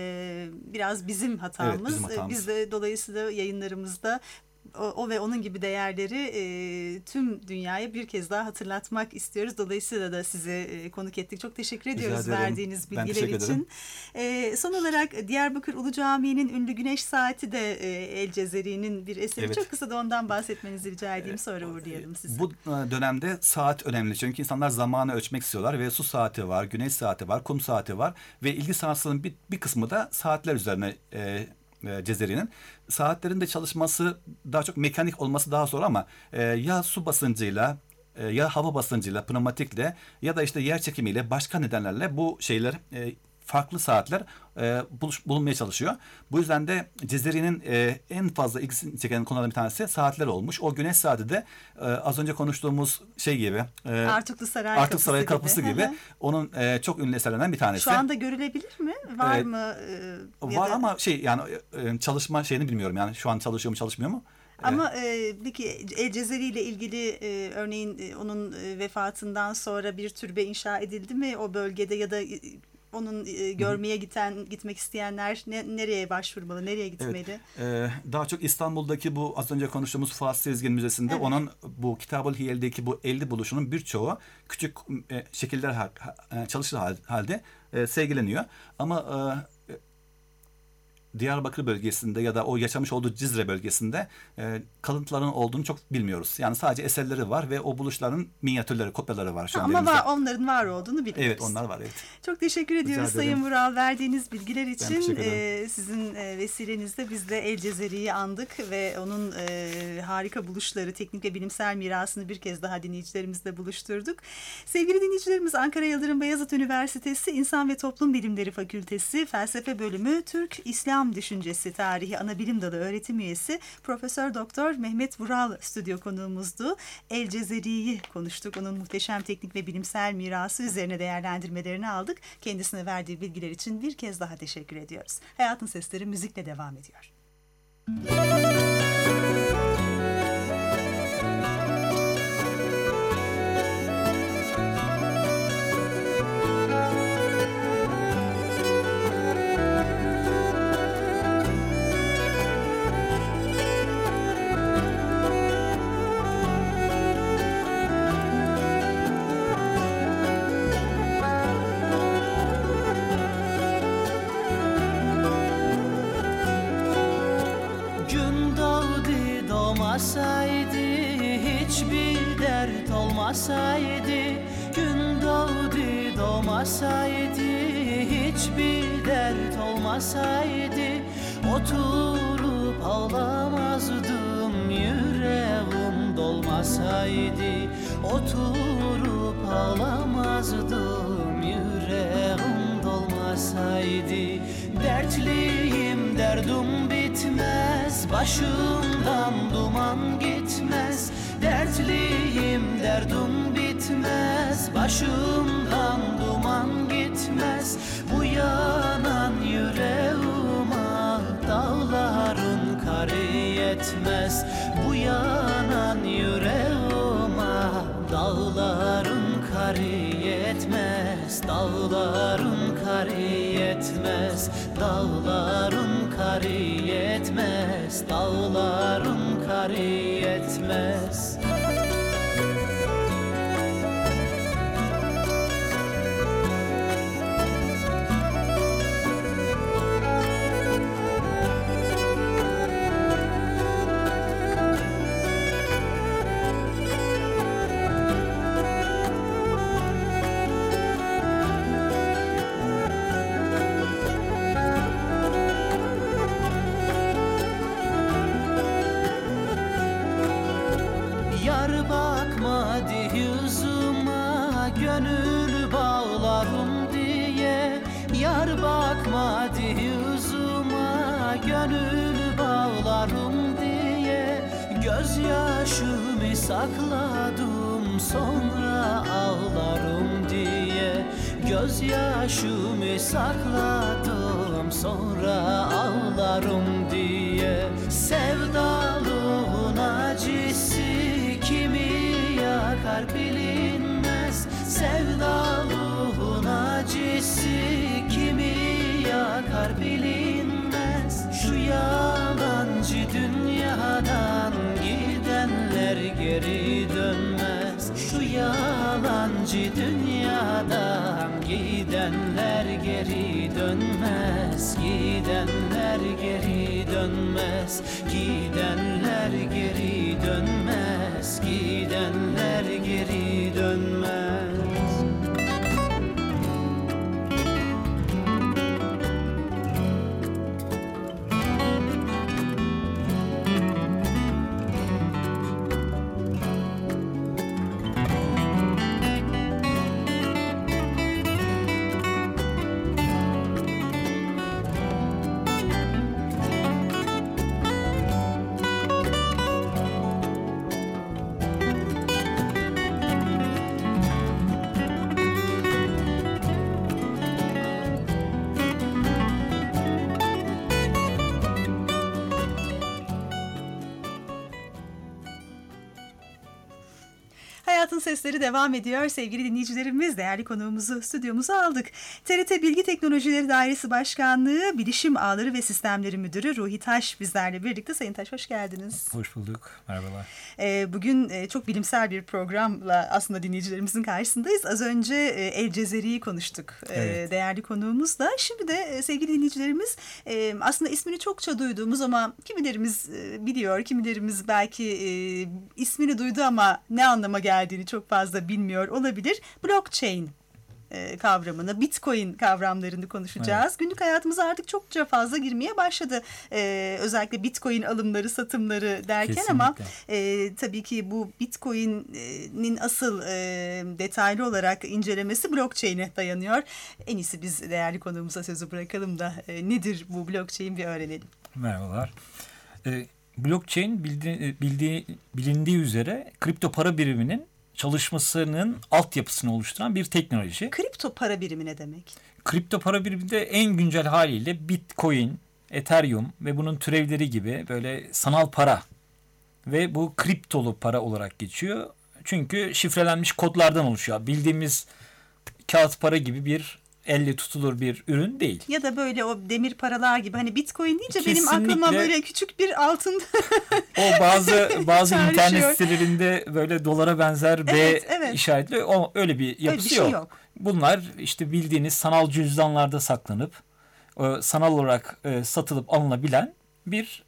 e, biraz bizim hatamız. Evet, bizim hatamız. Biz de dolayısıyla yayınlarımızda O, o ve onun gibi değerleri e, tüm dünyaya bir kez daha hatırlatmak istiyoruz. Dolayısıyla da sizi e, konuk ettik. Çok teşekkür ediyoruz verdiğiniz bilgiler için. E, son olarak Diyarbakır Ulu Camii'nin ünlü Güneş Saati de e, El Cezeri'nin bir eseri. Evet. Çok kısa da ondan bahsetmenizi rica edeyim. Sonra uğurlayalım sizi. Bu dönemde saat önemli. Çünkü insanlar zamanı ölçmek istiyorlar ve su saati var, güneş saati var, kum saati var ve ilgi sanatının bir, bir kısmı da saatler üzerine e, Cezeri'nin. Saatlerin de çalışması daha çok mekanik olması daha zor ama e, ya su basıncıyla e, ya hava basıncıyla, pneumatikle ya da işte yer çekimiyle, başka nedenlerle bu şeyler e, farklı saatler e, buluş, bulunmaya çalışıyor. Bu yüzden de Cezeri'nin e, en fazla ilgisini çeken konulardan bir tanesi saatler olmuş. O güneş saati de e, az önce konuştuğumuz şey gibi. E, Artuklu Saray Artuklu Saray Kapısı gibi. gibi. Onun e, çok ünlü eserlerinden bir tanesi. Şu anda görülebilir mi? Var e, mı? E, var da... ama şey yani e, çalışma şeyini bilmiyorum. Yani şu an çalışıyor mu çalışmıyor mu? Ama e, peki El Cezeri ile ilgili e, örneğin e, onun e, vefatından sonra bir türbe inşa edildi mi o bölgede ya da e, onun e, görmeye giden gitmek isteyenler ne, nereye başvurmalı, nereye gitmeli? Evet, e, daha çok İstanbul'daki bu az önce konuştuğumuz Fuat Sezgin Müzesi'nde evet. onun bu Kitab-ı Hiyel'deki bu elli buluşunun birçoğu küçük e, şekiller ha, ha, çalışır halde e, sergileniyor. Ama e, Diyarbakır bölgesinde ya da o yaşamış olduğu Cizre bölgesinde e, kalıntıların olduğunu çok bilmiyoruz. Yani sadece eserleri var ve o buluşların minyatürleri, kopyaları var şu ha, an ama var, onların var olduğunu biliyoruz. Evet, onlar var. Evet. Çok teşekkür ediyoruz Sayın Vural verdiğiniz bilgiler için. E, sizin e, vesilenizde biz de El Cezeri'yi andık ve onun e, harika buluşları, teknik ve bilimsel mirasını bir kez daha dinleyicilerimizle buluşturduk. Sevgili dinleyicilerimiz, Ankara Yıldırım Beyazıt Üniversitesi İnsan ve Toplum Bilimleri Fakültesi Felsefe Bölümü Türk İslam Düşüncesi Tarihi Anabilim Dalı öğretim üyesi Profesör Doktor Mehmet Vural stüdyo konuğumuzdu. El Cezeri'yi konuştuk. Onun muhteşem teknik ve bilimsel mirası üzerine değerlendirmelerini aldık. Kendisine verdiği bilgiler için bir kez daha teşekkür ediyoruz. Hayatın Sesleri müzikle devam ediyor. Hiçbir dert olmasaydı, gün doğdu doğmasaydı, hiçbir dert olmasaydı, oturup ağlamazdım, yüreğim dolmasaydı, oturup ağlamazdım, yüreğim dolmasaydı. Dertliyim, derdim bitmez, başımdan duman gitmez. Dertliyim, derdim bitmez, başımdan duman gitmez. Bu yanan yüreğime dağların karı yetmez. Bu yanan yüreğime dağların karı yetmez. Dağların karı yetmez, dağların karı yetmez. Yar bakmadı yüzüme gönül bağlarım diye. Yar bakmadı yüzüme gönül bağlarım diye. Gözyaşımı sakladım sonra ağlarım diye. Gözyaşımı sakladım sonra ağlarım diye. Sevdalığın acısı kimi yakar bilinmez. Sevdalığın acısı kimi yakar bilinmez. Şu yalancı dünyadan gidenler geri dönmez. Şu yalancı dünyadan gidenler geri dönmez. Gidenler geri dönmez. Gidenler geri dönmez. Gidenler geri dönmez. Hayatın Sesleri devam ediyor. Sevgili dinleyicilerimiz, değerli konuğumuzu stüdyomuza aldık. T R T Bilgi Teknolojileri Dairesi Başkanlığı Bilişim Ağları ve Sistemleri Müdürü Ruhi Taş bizlerle birlikte. Sayın Taş, hoş geldiniz. Hoş bulduk. Merhabalar. Ee, bugün e, çok bilimsel bir programla aslında dinleyicilerimizin karşısındayız. Az önce e, El Cezeri'yi konuştuk Evet. e, değerli konuğumuzla. Şimdi de e, sevgili dinleyicilerimiz e, aslında ismini çokça duyduğumuz ama kimilerimiz e, biliyor, kimilerimiz belki e, ismini duydu ama ne anlama geldiğini çok fazla bilmiyor olabilir. Blockchain e, kavramını, Bitcoin kavramlarını konuşacağız. Evet. Günlük hayatımıza artık çokça fazla girmeye başladı. E, özellikle Bitcoin alımları, satımları derken. Kesinlikle. Ama e, tabii ki bu Bitcoin'in asıl e, detaylı olarak incelemesi blockchain'e dayanıyor. En iyisi biz değerli konuğumuza sözü bırakalım da e, nedir bu blockchain bir öğrenelim. Merhabalar. E, blockchain bildi, bildiği, bilindiği üzere kripto para biriminin çalışmasının altyapısını oluşturan bir teknoloji. Kripto para birimi ne demek? Kripto para birimi de en güncel haliyle Bitcoin, Ethereum ve bunun türevleri gibi böyle sanal para ve bu kriptolu para olarak geçiyor. Çünkü şifrelenmiş kodlardan oluşuyor. Bildiğimiz kağıt para gibi bir elle tutulur bir ürün değil. Ya da böyle o demir paralar gibi, hani Bitcoin deyince kesinlikle benim aklıma böyle küçük bir altın o bazı bazı internet sitelerinde böyle dolara benzer B evet, evet. işaretli o öyle bir yapısı öyle bir şey yok. yok. Bunlar işte bildiğiniz sanal cüzdanlarda saklanıp e, sanal olarak e, satılıp alınabilen bir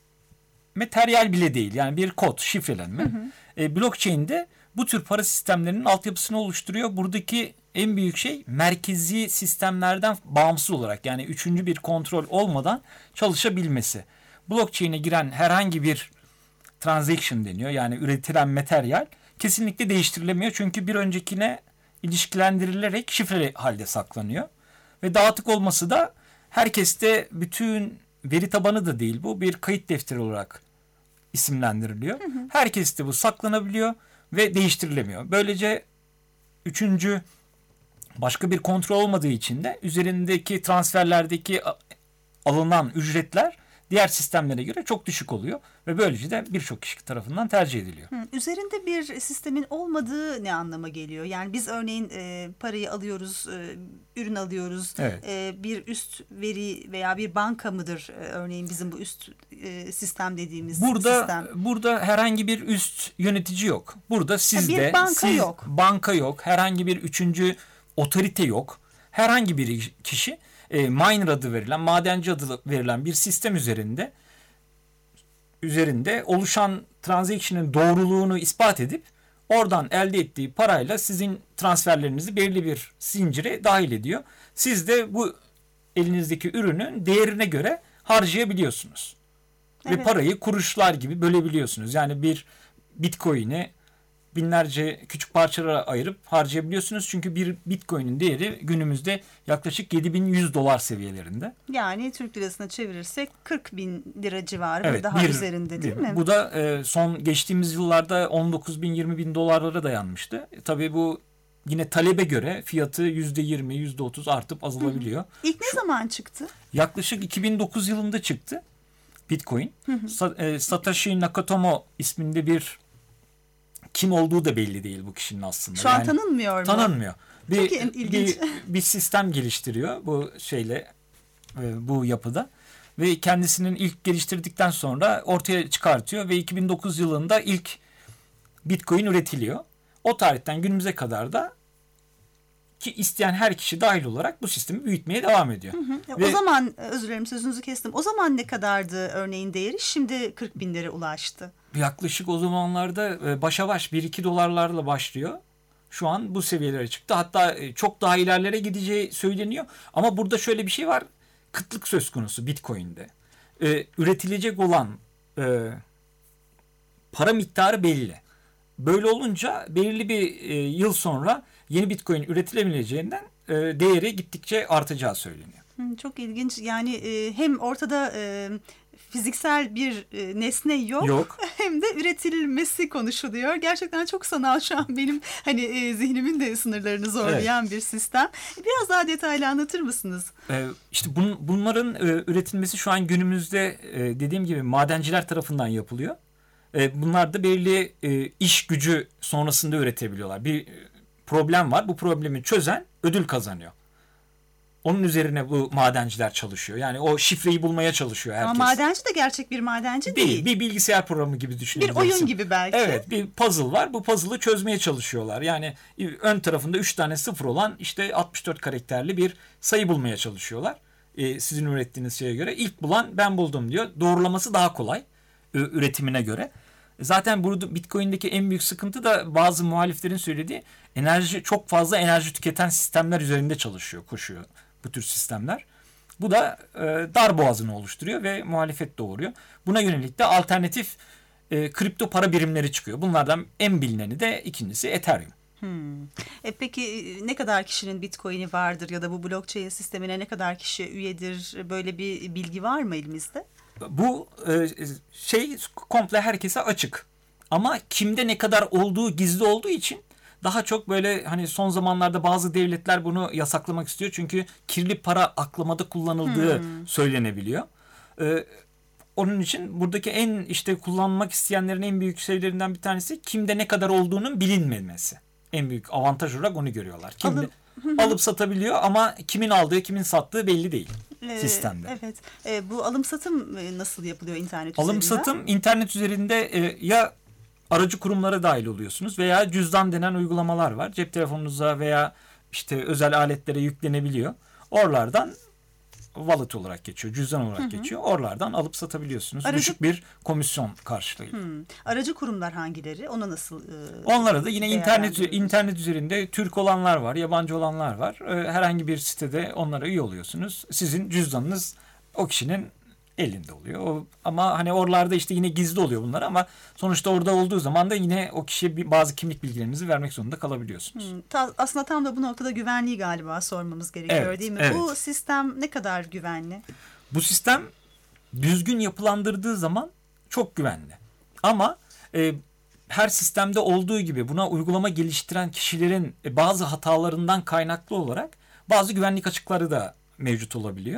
materyal bile değil. Yani bir kod, şifrelenme. Hı hı. E, blockchain'de bu tür para sistemlerinin altyapısını oluşturuyor. Buradaki en büyük şey merkezi sistemlerden bağımsız olarak, yani üçüncü bir kontrol olmadan çalışabilmesi. Blockchain'e giren herhangi bir transaction deniyor, yani üretilen materyal kesinlikle değiştirilemiyor. Çünkü bir öncekine ilişkilendirilerek şifreli halde saklanıyor. Ve dağıtık olması da herkeste bütün veri tabanı da değil, bu bir kayıt defteri olarak isimlendiriliyor. Hı hı. Herkeste bu saklanabiliyor ve değiştirilemiyor. Böylece üçüncü başka bir kontrol olmadığı için de üzerindeki transferlerdeki alınan ücretler diğer sistemlere göre çok düşük oluyor ve böylece de birçok kişi tarafından tercih ediliyor. Hı, üzerinde bir sistemin olmadığı ne anlama geliyor? Yani biz örneğin e, parayı alıyoruz, e, ürün alıyoruz. Evet. E, bir üst veri veya bir banka mıdır e, örneğin bizim bu üst e, sistem dediğimiz burada, sistem? Burada herhangi bir üst yönetici yok. Burada sizde bir banka siz, yok. banka yok. Herhangi bir üçüncü otorite yok. Herhangi bir kişi e, miner adı verilen, madenci adı verilen bir sistem üzerinde üzerinde oluşan transaction'ın doğruluğunu ispat edip oradan elde ettiği parayla sizin transferlerinizi belirli bir zincire dahil ediyor. Siz de bu elinizdeki ürünün değerine göre harcayabiliyorsunuz. Evet. Ve parayı kuruşlar gibi bölebiliyorsunuz. Yani bir Bitcoin'i binlerce küçük parçalara ayırıp harcayabiliyorsunuz. Çünkü bir Bitcoin'in değeri günümüzde yaklaşık yedi bin yüz dolar seviyelerinde. Yani Türk lirasına çevirirsek kırk bin lira civarı evet, ve daha bir, üzerinde değil bir, mi? Bu da e, son geçtiğimiz yıllarda on dokuz bin yirmi bin dolarlara dayanmıştı. E, tabii bu yine talebe göre fiyatı yüzde yirmi yüzde otuz artıp azalabiliyor. Hı hı. İlk ne Şu, zaman çıktı? Yaklaşık iki bin dokuz yılında çıktı Bitcoin. Hı hı. Sa, e, Satoshi Nakamoto isminde bir kim olduğu da belli değil bu kişinin aslında. Şu an yani, tanınmıyor mu? Tanınmıyor. Bir, Çok ilginç. Bir, bir sistem geliştiriyor bu şeyle bu yapıda ve kendisinin ilk geliştirdikten sonra ortaya çıkartıyor ve iki bin dokuz yılında ilk Bitcoin üretiliyor. O tarihten günümüze kadar da ki isteyen her kişi dahil olarak bu sistemi büyütmeye devam ediyor. Hı hı. Ve, o zaman özür dilerim sözünüzü kestim. O zaman ne kadardı örneğin değeri? Şimdi kırk binlere ulaştı. Yaklaşık o zamanlarda başa baş bir iki dolarlarla başlıyor. Şu an bu seviyelere çıktı. Hatta çok daha ilerlere gideceği söyleniyor. Ama burada şöyle bir şey var. Kıtlık söz konusu Bitcoin'de. Ee, üretilecek olan e, para miktarı belli. Böyle olunca belirli bir e, yıl sonra yeni Bitcoin üretilebileceğinden e, değeri gittikçe artacağı söyleniyor. Çok ilginç. Yani e, hem ortada e, fiziksel bir e, nesne yok, yok hem de üretilmesi konuşuluyor. Gerçekten çok sanal şu an benim hani e, zihnimin de sınırlarını zorlayan evet. bir sistem. Biraz daha detaylı anlatır mısınız? Ee, işte bun, bunların e, üretilmesi şu an günümüzde e, dediğim gibi madenciler tarafından yapılıyor. E, bunlar da belirli e, iş gücü sonrasında üretebiliyorlar. Bir problem var. Bu problemi çözen ödül kazanıyor. Onun üzerine bu madenciler çalışıyor. Yani o şifreyi bulmaya çalışıyor herkes. Ama madenci de gerçek bir madenci değil. Değil. Bir bilgisayar programı gibi düşünebilirsin. Bir oyun gibi belki. Evet. Bir puzzle var. Bu puzzle'ı çözmeye çalışıyorlar. Yani ön tarafında üç tane sıfır olan işte altmış dört karakterli bir sayı bulmaya çalışıyorlar. Ee, sizin ürettiğiniz şeye göre. İlk bulan ben buldum diyor. Doğrulaması daha kolay. Üretimine göre. Zaten burada Bitcoin'deki en büyük sıkıntı da bazı muhaliflerin söylediği enerji çok fazla enerji tüketen sistemler üzerinde çalışıyor, koşuyor bu tür sistemler. Bu da e, dar boğazını oluşturuyor ve muhalefet doğuruyor. Buna yönelik de alternatif e, kripto para birimleri çıkıyor. Bunlardan en bilineni de ikincisi Ethereum. Hmm. E peki ne kadar kişinin Bitcoin'i vardır ya da bu blockchain sistemine ne kadar kişi üyedir? Böyle bir bilgi var mı elimizde? Bu e, şey komple herkese açık. Ama kimde ne kadar olduğu gizli olduğu için daha çok böyle hani son zamanlarda bazı devletler bunu yasaklamak istiyor. Çünkü kirli para aklamada kullanıldığı hmm. söylenebiliyor. Ee, onun için buradaki en işte kullanmak isteyenlerin en büyük şeylerinden bir tanesi kimde ne kadar olduğunun bilinmemesi. En büyük avantaj olarak onu görüyorlar. Kimde alıp, alıp satabiliyor ama kimin aldığı kimin sattığı belli değil. Sistemde. Evet. E, bu alım satım nasıl yapılıyor internet alım üzerinden? Alım satım internet üzerinde e, ya aracı kurumlara dahil oluyorsunuz veya cüzdan denen uygulamalar var. Cep telefonunuza veya işte özel aletlere yüklenebiliyor. Oralardan wallet olarak geçiyor, cüzdan olarak hı hı. geçiyor. Oralardan alıp satabiliyorsunuz. Aracı... Düşük bir komisyon karşılığıyla. Hmm. Aracı kurumlar hangileri? Ona nasıl? E, Onlara da yine internet internet üzerinde Türk olanlar var, yabancı olanlar var. E, herhangi bir sitede onlara üye oluyorsunuz. Sizin cüzdanınız o kişinin elinde oluyor. O, ama hani oralarda işte yine gizli oluyor bunlar ama sonuçta orada olduğu zaman da yine o kişiye bazı kimlik bilgilerinizi vermek zorunda kalabiliyorsunuz. Hmm, ta, aslında tam da bu noktada güvenliği galiba sormamız gerekiyor evet, değil mi? Evet. Bu sistem ne kadar güvenli? Bu sistem düzgün yapılandırdığı zaman çok güvenli. Ama e, her sistemde olduğu gibi buna uygulama geliştiren kişilerin e, bazı hatalarından kaynaklı olarak bazı güvenlik açıkları da mevcut olabiliyor.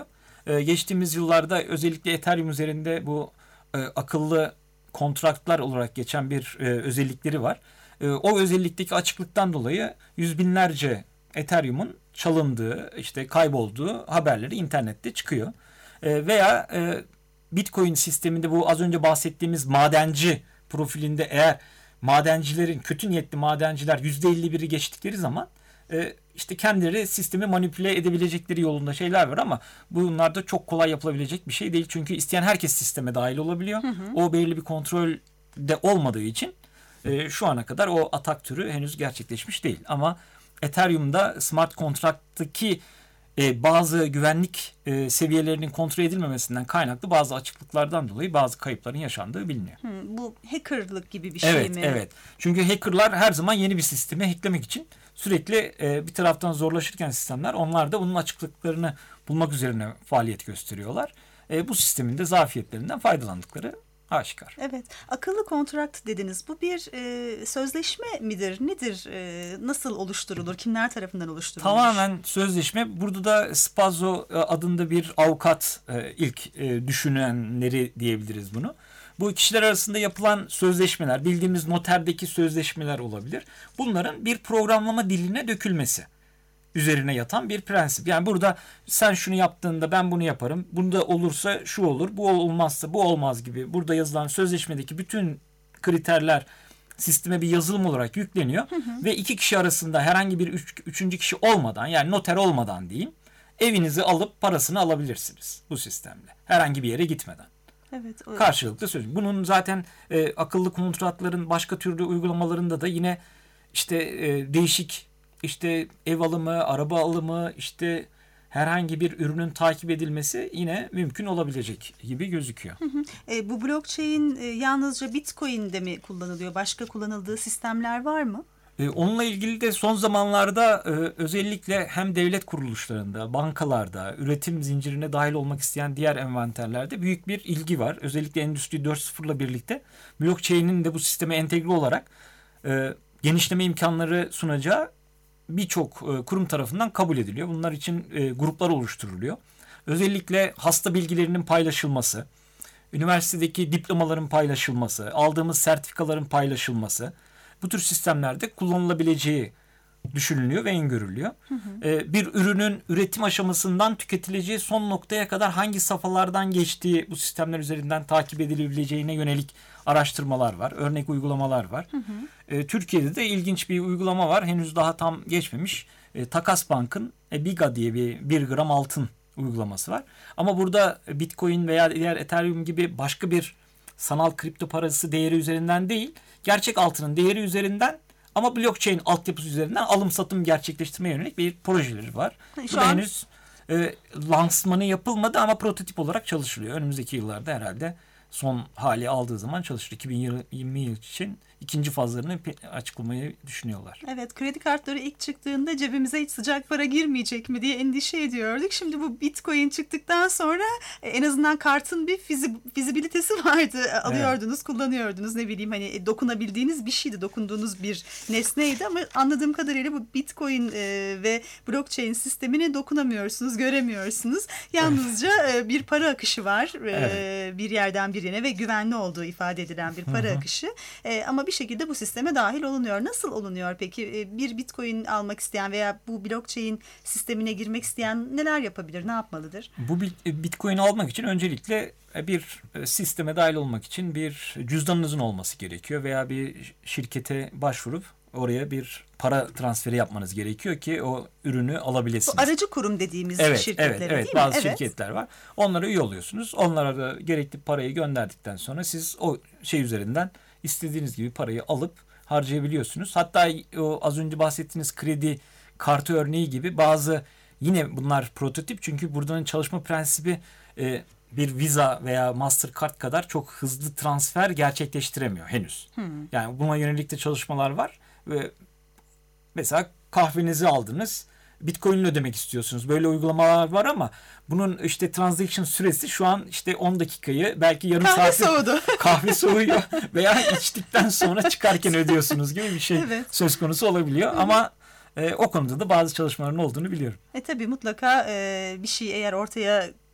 e, geçtiğimiz yıllarda özellikle Ethereum üzerinde bu e, akıllı kontraktlar olarak geçen bir e, özellikleri var. E, o özellikteki açıklıktan dolayı yüz binlerce Ethereum'un çalındığı, işte kaybolduğu haberleri internette çıkıyor. E, veya e, Bitcoin sisteminde bu az önce bahsettiğimiz madenci profilinde eğer madencilerin, kötü niyetli madenciler yüzde elli biri geçtikleri zaman e, işte kendileri sistemi manipüle edebilecekleri yolunda şeyler var ama bunlar da çok kolay yapılabilecek bir şey değil. Çünkü isteyen herkes sisteme dahil olabiliyor. Hı hı. O belirli bir kontrolde olmadığı için e, şu ana kadar o atak türü henüz gerçekleşmiş değil. Ama Ethereum'da smart contract'taki e, bazı güvenlik e, seviyelerinin kontrol edilmemesinden kaynaklı bazı açıklıklardan dolayı bazı kayıpların yaşandığı biliniyor. Hı, bu hackerlık gibi bir şey evet, mi? Evet, evet. Çünkü hackerlar her zaman yeni bir sistemi hacklemek için sürekli e, bir taraftan zorlaşırken sistemler, onlar da bunun açıklıklarını bulmak üzerine faaliyet gösteriyorlar. E, bu sistemin de zafiyetlerinden faydalandıkları aşikar. Evet. Akıllı kontrakt dediniz. Bu bir e, sözleşme midir? Nedir? E, nasıl oluşturulur? Kimler tarafından oluşturulur? Tamamen sözleşme. Burada da Spazzo adında bir avukat e, ilk e, düşünenleri diyebiliriz bunu. Bu kişiler arasında yapılan sözleşmeler, bildiğimiz noterdeki sözleşmeler olabilir. Bunların bir programlama diline dökülmesi üzerine yatan bir prensip. Yani burada sen şunu yaptığında ben bunu yaparım. Bunda olursa şu olur, bu olmazsa bu olmaz gibi. Burada yazılan sözleşmedeki bütün kriterler sisteme bir yazılım olarak yükleniyor. Hı hı. Ve iki kişi arasında herhangi bir üç, üçüncü kişi olmadan, yani noter olmadan diyeyim, evinizi alıp parasını alabilirsiniz bu sistemle. Herhangi bir yere gitmeden. Evet, evet. Karşılıklı söz. Bunun zaten e, akıllı kontratların başka türlü uygulamalarında da yine işte e, değişik işte ev alımı, araba alımı, işte herhangi bir ürünün takip edilmesi yine mümkün olabilecek gibi gözüküyor. Hı hı. E, bu blockchain e, yalnızca Bitcoin'de mi kullanılıyor? Başka kullanıldığı sistemler var mı? E, onunla ilgili de son zamanlarda e, özellikle hem devlet kuruluşlarında, bankalarda, üretim zincirine dahil olmak isteyen diğer envanterlerde büyük bir ilgi var. Özellikle Endüstri dört nokta sıfırla birlikte blockchain'in de bu sisteme entegre olarak e, genişleme imkanları sunacağı birçok e, kurum tarafından kabul ediliyor. Bunlar için e, gruplar oluşturuluyor. Özellikle hasta bilgilerinin paylaşılması, üniversitedeki diplomaların paylaşılması, aldığımız sertifikaların paylaşılması, bu tür sistemlerde kullanılabileceği düşünülüyor ve öngörülüyor. Hı hı. E, bir ürünün üretim aşamasından tüketileceği son noktaya kadar hangi safhalardan geçtiği bu sistemler üzerinden takip edilebileceğine yönelik araştırmalar var, örnek uygulamalar var. Hı hı. E, Türkiye'de de ilginç bir uygulama var. Henüz daha tam geçmemiş. E, Takas Bank'ın e, Biga diye bir bir gram altın uygulaması var. Ama burada Bitcoin veya diğer Ethereum gibi başka bir sanal kripto parası değeri üzerinden değil, gerçek altının değeri üzerinden ama blockchain altyapısı üzerinden alım satım gerçekleştirmeye yönelik bir projeleri var. Şu Bu an... henüz e, lansmanı yapılmadı ama prototip olarak çalışılıyor. Önümüzdeki yıllarda herhalde son hali aldığı zaman çalışır. iki bin yirmi yıl için ikinci fazlarını açıklamayı düşünüyorlar. Evet, kredi kartları ilk çıktığında cebimize hiç sıcak para girmeyecek mi diye endişe ediyorduk. Şimdi bu Bitcoin çıktıktan sonra en azından kartın bir fizi, fizibilitesi vardı. Alıyordunuz, evet. kullanıyordunuz, ne bileyim hani dokunabildiğiniz bir şeydi, dokunduğunuz bir nesneydi ama anladığım kadarıyla bu Bitcoin e, ve blockchain sistemine dokunamıyorsunuz, göremiyorsunuz. Yalnızca e, bir para akışı var. E, evet. Bir yerden birine ve güvenli olduğu ifade edilen bir para Hı-hı. akışı. E, ama bir şekilde bu sisteme dahil olunuyor. Nasıl olunuyor peki? Bir Bitcoin almak isteyen veya bu blockchain sistemine girmek isteyen neler yapabilir? Ne yapmalıdır? Bu Bitcoin almak için öncelikle bir sisteme dahil olmak için bir cüzdanınızın olması gerekiyor veya bir şirkete başvurup oraya bir para transferi yapmanız gerekiyor ki o ürünü alabilirsiniz. Bu aracı kurum dediğimiz evet, şirketlere evet, değil evet, mi? Bazı evet. şirketler var. Onlara üye oluyorsunuz. Onlara da gerekli parayı gönderdikten sonra siz o şey üzerinden istediğiniz gibi parayı alıp harcayabiliyorsunuz. Hatta o az önce bahsettiğiniz kredi kartı örneği gibi bazı yine bunlar prototip çünkü buradan çalışma prensibi e, bir Visa veya Mastercard kadar çok hızlı transfer gerçekleştiremiyor henüz. Hmm. Yani buna yönelik de çalışmalar var. Ve mesela kahvenizi aldınız. Bitcoin'le ödemek istiyorsunuz. Böyle uygulamalar var ama bunun işte transaction süresi şu an işte on dakikayı belki yarım saat. Kahve soğudu. Kahve soğuyor veya içtikten sonra çıkarken ödüyorsunuz gibi bir şey evet. söz konusu olabiliyor. Evet. Ama e, o konuda da bazı çalışmaların olduğunu biliyorum. E tabii mutlaka e, bir şey eğer ortaya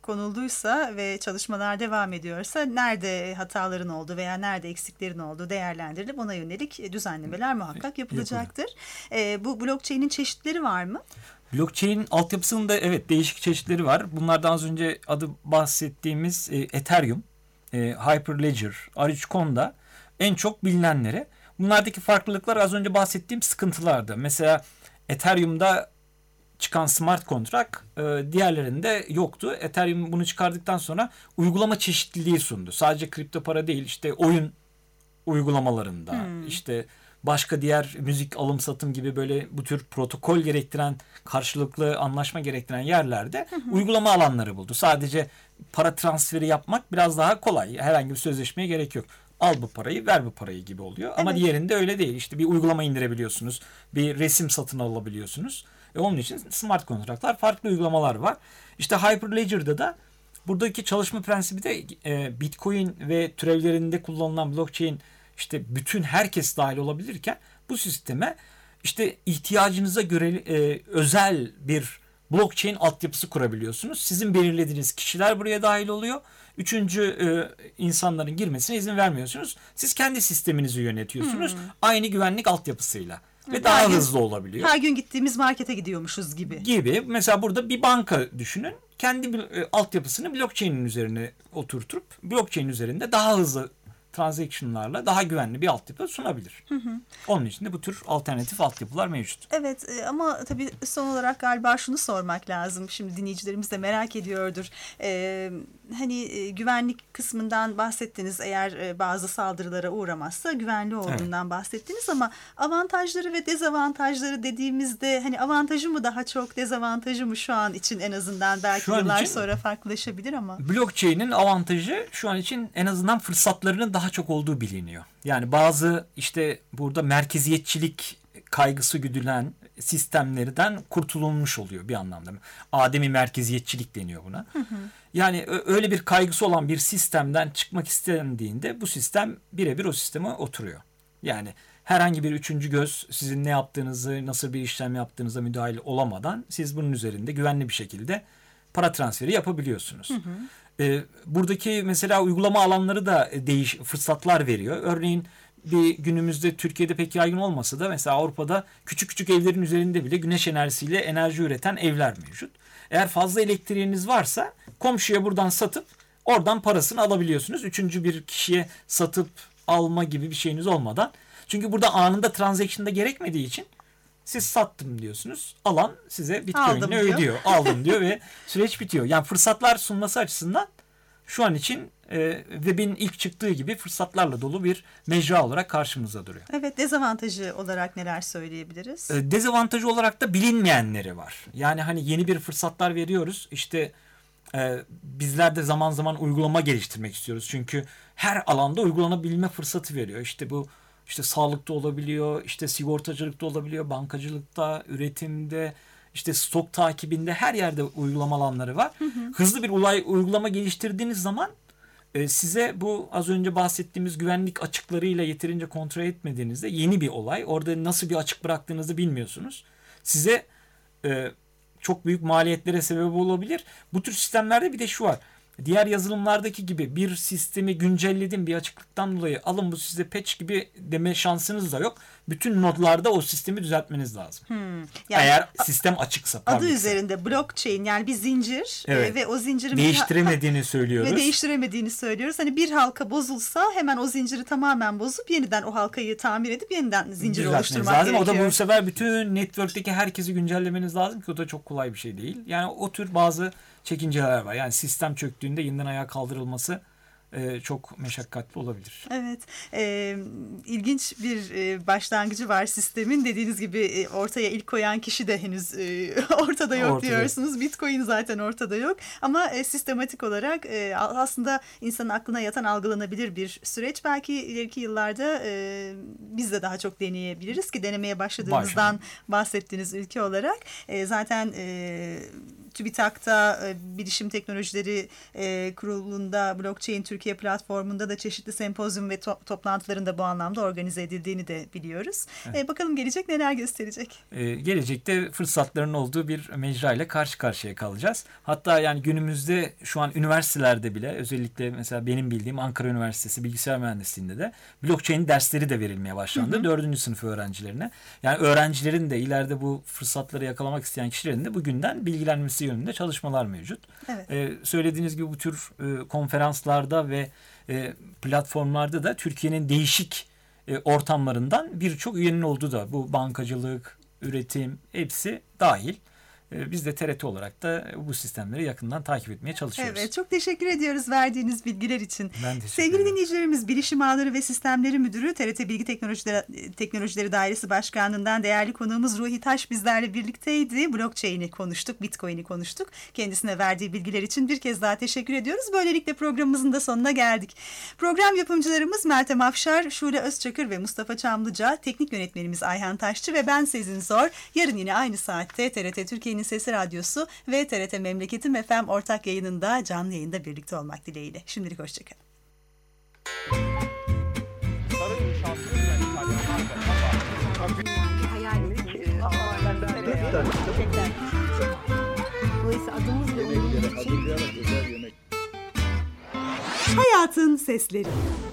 konulduysa ve çalışmalar devam ediyorsa nerede hataların oldu veya nerede eksiklerin olduğu değerlendirilip ona yönelik düzenlemeler muhakkak yapılacaktır. E, bu blockchain'in çeşitleri var mı? Blockchain altyapısının da evet değişik çeşitleri var. Bunlardan az önce adı bahsettiğimiz e, Ethereum, e, Hyperledger, R üç Conda en çok bilinenleri. Bunlardaki farklılıklar az önce bahsettiğim sıkıntılardı. Mesela Ethereum'da çıkan smart contract e, diğerlerinde yoktu. Ethereum bunu çıkardıktan sonra uygulama çeşitliliği sundu. Sadece kripto para değil, işte oyun uygulamalarında, hmm. işte başka diğer müzik alım satım gibi böyle bu tür protokol gerektiren, karşılıklı anlaşma gerektiren yerlerde hı hı. uygulama alanları buldu. Sadece para transferi yapmak biraz daha kolay. Herhangi bir sözleşmeye gerek yok. Al bu parayı, ver bu parayı gibi oluyor. Evet. Ama diğerinde öyle değil. İşte bir uygulama indirebiliyorsunuz. Bir resim satın alabiliyorsunuz. E onun için smart kontraktlar, farklı uygulamalar var. İşte Hyperledger'da da buradaki çalışma prensibi de e, Bitcoin ve türevlerinde kullanılan blockchain işte bütün herkes dahil olabilirken bu sisteme işte ihtiyacınıza göre e, özel bir blockchain altyapısı kurabiliyorsunuz. Sizin belirlediğiniz kişiler buraya dahil oluyor. Üçüncü e, insanların girmesine izin vermiyorsunuz. Siz kendi sisteminizi yönetiyorsunuz. Hmm. Aynı güvenlik altyapısıyla. Ve her daha gün, hızlı olabiliyor. Her gün gittiğimiz markete gidiyormuşuz gibi. Gibi. Mesela burada bir banka düşünün. Kendi e, altyapısını blockchain'in üzerine oturtup blockchain üzerinde daha hızlı transaction'larla daha güvenli bir altyapı sunabilir. Hı hı. Onun için de bu tür alternatif altyapılar mevcut. Evet ama tabii son olarak galiba şunu sormak lazım. Şimdi dinleyicilerimiz de merak ediyordur. Ee, hani e, güvenlik kısmından bahsettiniz. Eğer e, bazı saldırılara uğramazsa güvenli olduğundan evet. bahsettiniz ama avantajları ve dezavantajları dediğimizde hani avantajı mı daha çok, dezavantajı mı şu an için en azından belki yıllar sonra farklılaşabilir ama. Blockchain'in avantajı şu an için en azından fırsatlarının daha çok olduğu biliniyor. Yani bazı işte burada merkeziyetçilik kaygısı güdülen sistemlerden kurtulunmuş oluyor bir anlamda. Ademi merkeziyetçilik deniyor buna. Hı hı. Yani öyle bir kaygısı olan bir sistemden çıkmak istendiğinde bu sistem birebir o sisteme oturuyor. Yani herhangi bir üçüncü göz sizin ne yaptığınızı, nasıl bir işlem yaptığınıza müdahil olamadan siz bunun üzerinde güvenli bir şekilde para transferi yapabiliyorsunuz. Hı hı. Ee, buradaki mesela uygulama alanları da değiş fırsatlar veriyor. Örneğin bir günümüzde Türkiye'de pek yaygın olmasa da mesela Avrupa'da küçük küçük evlerin üzerinde bile güneş enerjisiyle enerji üreten evler mevcut. Eğer fazla elektriğiniz varsa komşuya buradan satıp oradan parasını alabiliyorsunuz. Üçüncü bir kişiye satıp alma gibi bir şeyiniz olmadan. Çünkü burada anında transaction'da gerekmediği için siz sattım diyorsunuz. Alan size Bitcoin'le ödüyor. Aldım diyor ve süreç bitiyor. Yani fırsatlar sunması açısından şu an için e, web'in ilk çıktığı gibi fırsatlarla dolu bir mecra olarak karşımıza duruyor. Evet, dezavantajı olarak neler söyleyebiliriz? E, dezavantajı olarak da bilinmeyenleri var. Yani hani yeni bir fırsatlar veriyoruz. İşte e, bizler de zaman zaman uygulama geliştirmek istiyoruz. Çünkü her alanda uygulanabilme fırsatı veriyor. İşte bu işte sağlıkta olabiliyor, işte sigortacılıkta olabiliyor, bankacılıkta, üretimde, işte stok takibinde her yerde uygulama alanları var. Hı hı. Hızlı bir ulay, uygulama geliştirdiğiniz zaman e, size bu az önce bahsettiğimiz güvenlik açıklarıyla yeterince kontrol etmediğinizde yeni bir olay. Orada nasıl bir açık bıraktığınızı bilmiyorsunuz. Size e, çok büyük maliyetlere sebep olabilir. Bu tür sistemlerde bir de şu var. Diğer yazılımlardaki gibi bir sistemi güncelledim bir açıklıktan dolayı alın bu size patch gibi deme şansınız da yok. Bütün nodlarda o sistemi düzeltmeniz lazım. Hmm, yani eğer sistem açıksa. Adı publicse. Üzerinde blockchain yani bir zincir evet. e, ve o zincirin değiştiremediğini söylüyoruz. Ve değiştiremediğini söylüyoruz. Hani bir halka bozulsa hemen o zinciri tamamen bozup yeniden o halkayı tamir edip yeniden zinciri oluşturmak lazım. Gerekiyor. O da bu sefer bütün network'teki herkesi güncellemeniz lazım ki o da çok kolay bir şey değil. Yani o tür bazı çekinceler var. Yani sistem çöktüğünde yeniden ayağa kaldırılması e, çok meşakkatli olabilir. Evet. E, ilginç bir e, başlangıcı var sistemin. Dediğiniz gibi e, ortaya ilk koyan kişi de henüz e, ortada yok ortada. Diyorsunuz. Bitcoin zaten ortada yok. Ama e, sistematik olarak e, aslında insanın aklına yatan algılanabilir bir süreç. Belki ileriki yıllarda e, biz de daha çok deneyebiliriz ki denemeye başladığımızdan Başladım. bahsettiğiniz ülke olarak. E, zaten e, TÜBİTAK'ta e, Bilişim Teknolojileri e, Kurulu'nda Blockchain Türkiye Türkiye platformunda da çeşitli sempozyum ve to- toplantılarında bu anlamda organize edildiğini de biliyoruz. Evet. E, bakalım gelecek neler gösterecek? E, gelecekte fırsatların olduğu bir mecra ile karşı karşıya kalacağız. Hatta yani günümüzde şu an üniversitelerde bile, özellikle mesela benim bildiğim Ankara Üniversitesi Bilgisayar Mühendisliği'nde de blockchain dersleri de verilmeye başlandı. Dördüncü sınıf öğrencilerine. Yani öğrencilerin de ileride bu fırsatları yakalamak isteyen kişilerin de bugünden bilgilenmesi yönünde çalışmalar mevcut. Evet. Ee, söylediğiniz gibi bu tür e, konferanslarda ve e, platformlarda da Türkiye'nin değişik e, ortamlarından birçok üyenin olduğu da, bu bankacılık, üretim hepsi dahil. Biz de T R T olarak da bu sistemleri yakından takip etmeye çalışıyoruz. Evet, çok teşekkür ediyoruz verdiğiniz bilgiler için. Ben teşekkür Sevgili ederim. dinleyicilerimiz, Bilişim Ağları ve Sistemleri Müdürü, T R T Bilgi Teknolojileri, Teknolojileri Dairesi Başkanlığı'ndan değerli konuğumuz Ruhi Taş bizlerle birlikteydi. Blockchain'i konuştuk, Bitcoin'i konuştuk. Kendisine verdiği bilgiler için bir kez daha teşekkür ediyoruz. Böylelikle programımızın da sonuna geldik. Program yapımcılarımız Meltem Afşar, Şule Özçakır ve Mustafa Çamlıca, teknik yönetmenimiz Ayhan Taşçı ve ben Sezin Zor. Yarın yine aynı saatte T R T Türkiye'nin Sesi Radyosu ve T R T Memleketim F M ortak yayınında, canlı yayında birlikte olmak dileğiyle. Şimdilik hoşçakalın. Hayatın Sesleri.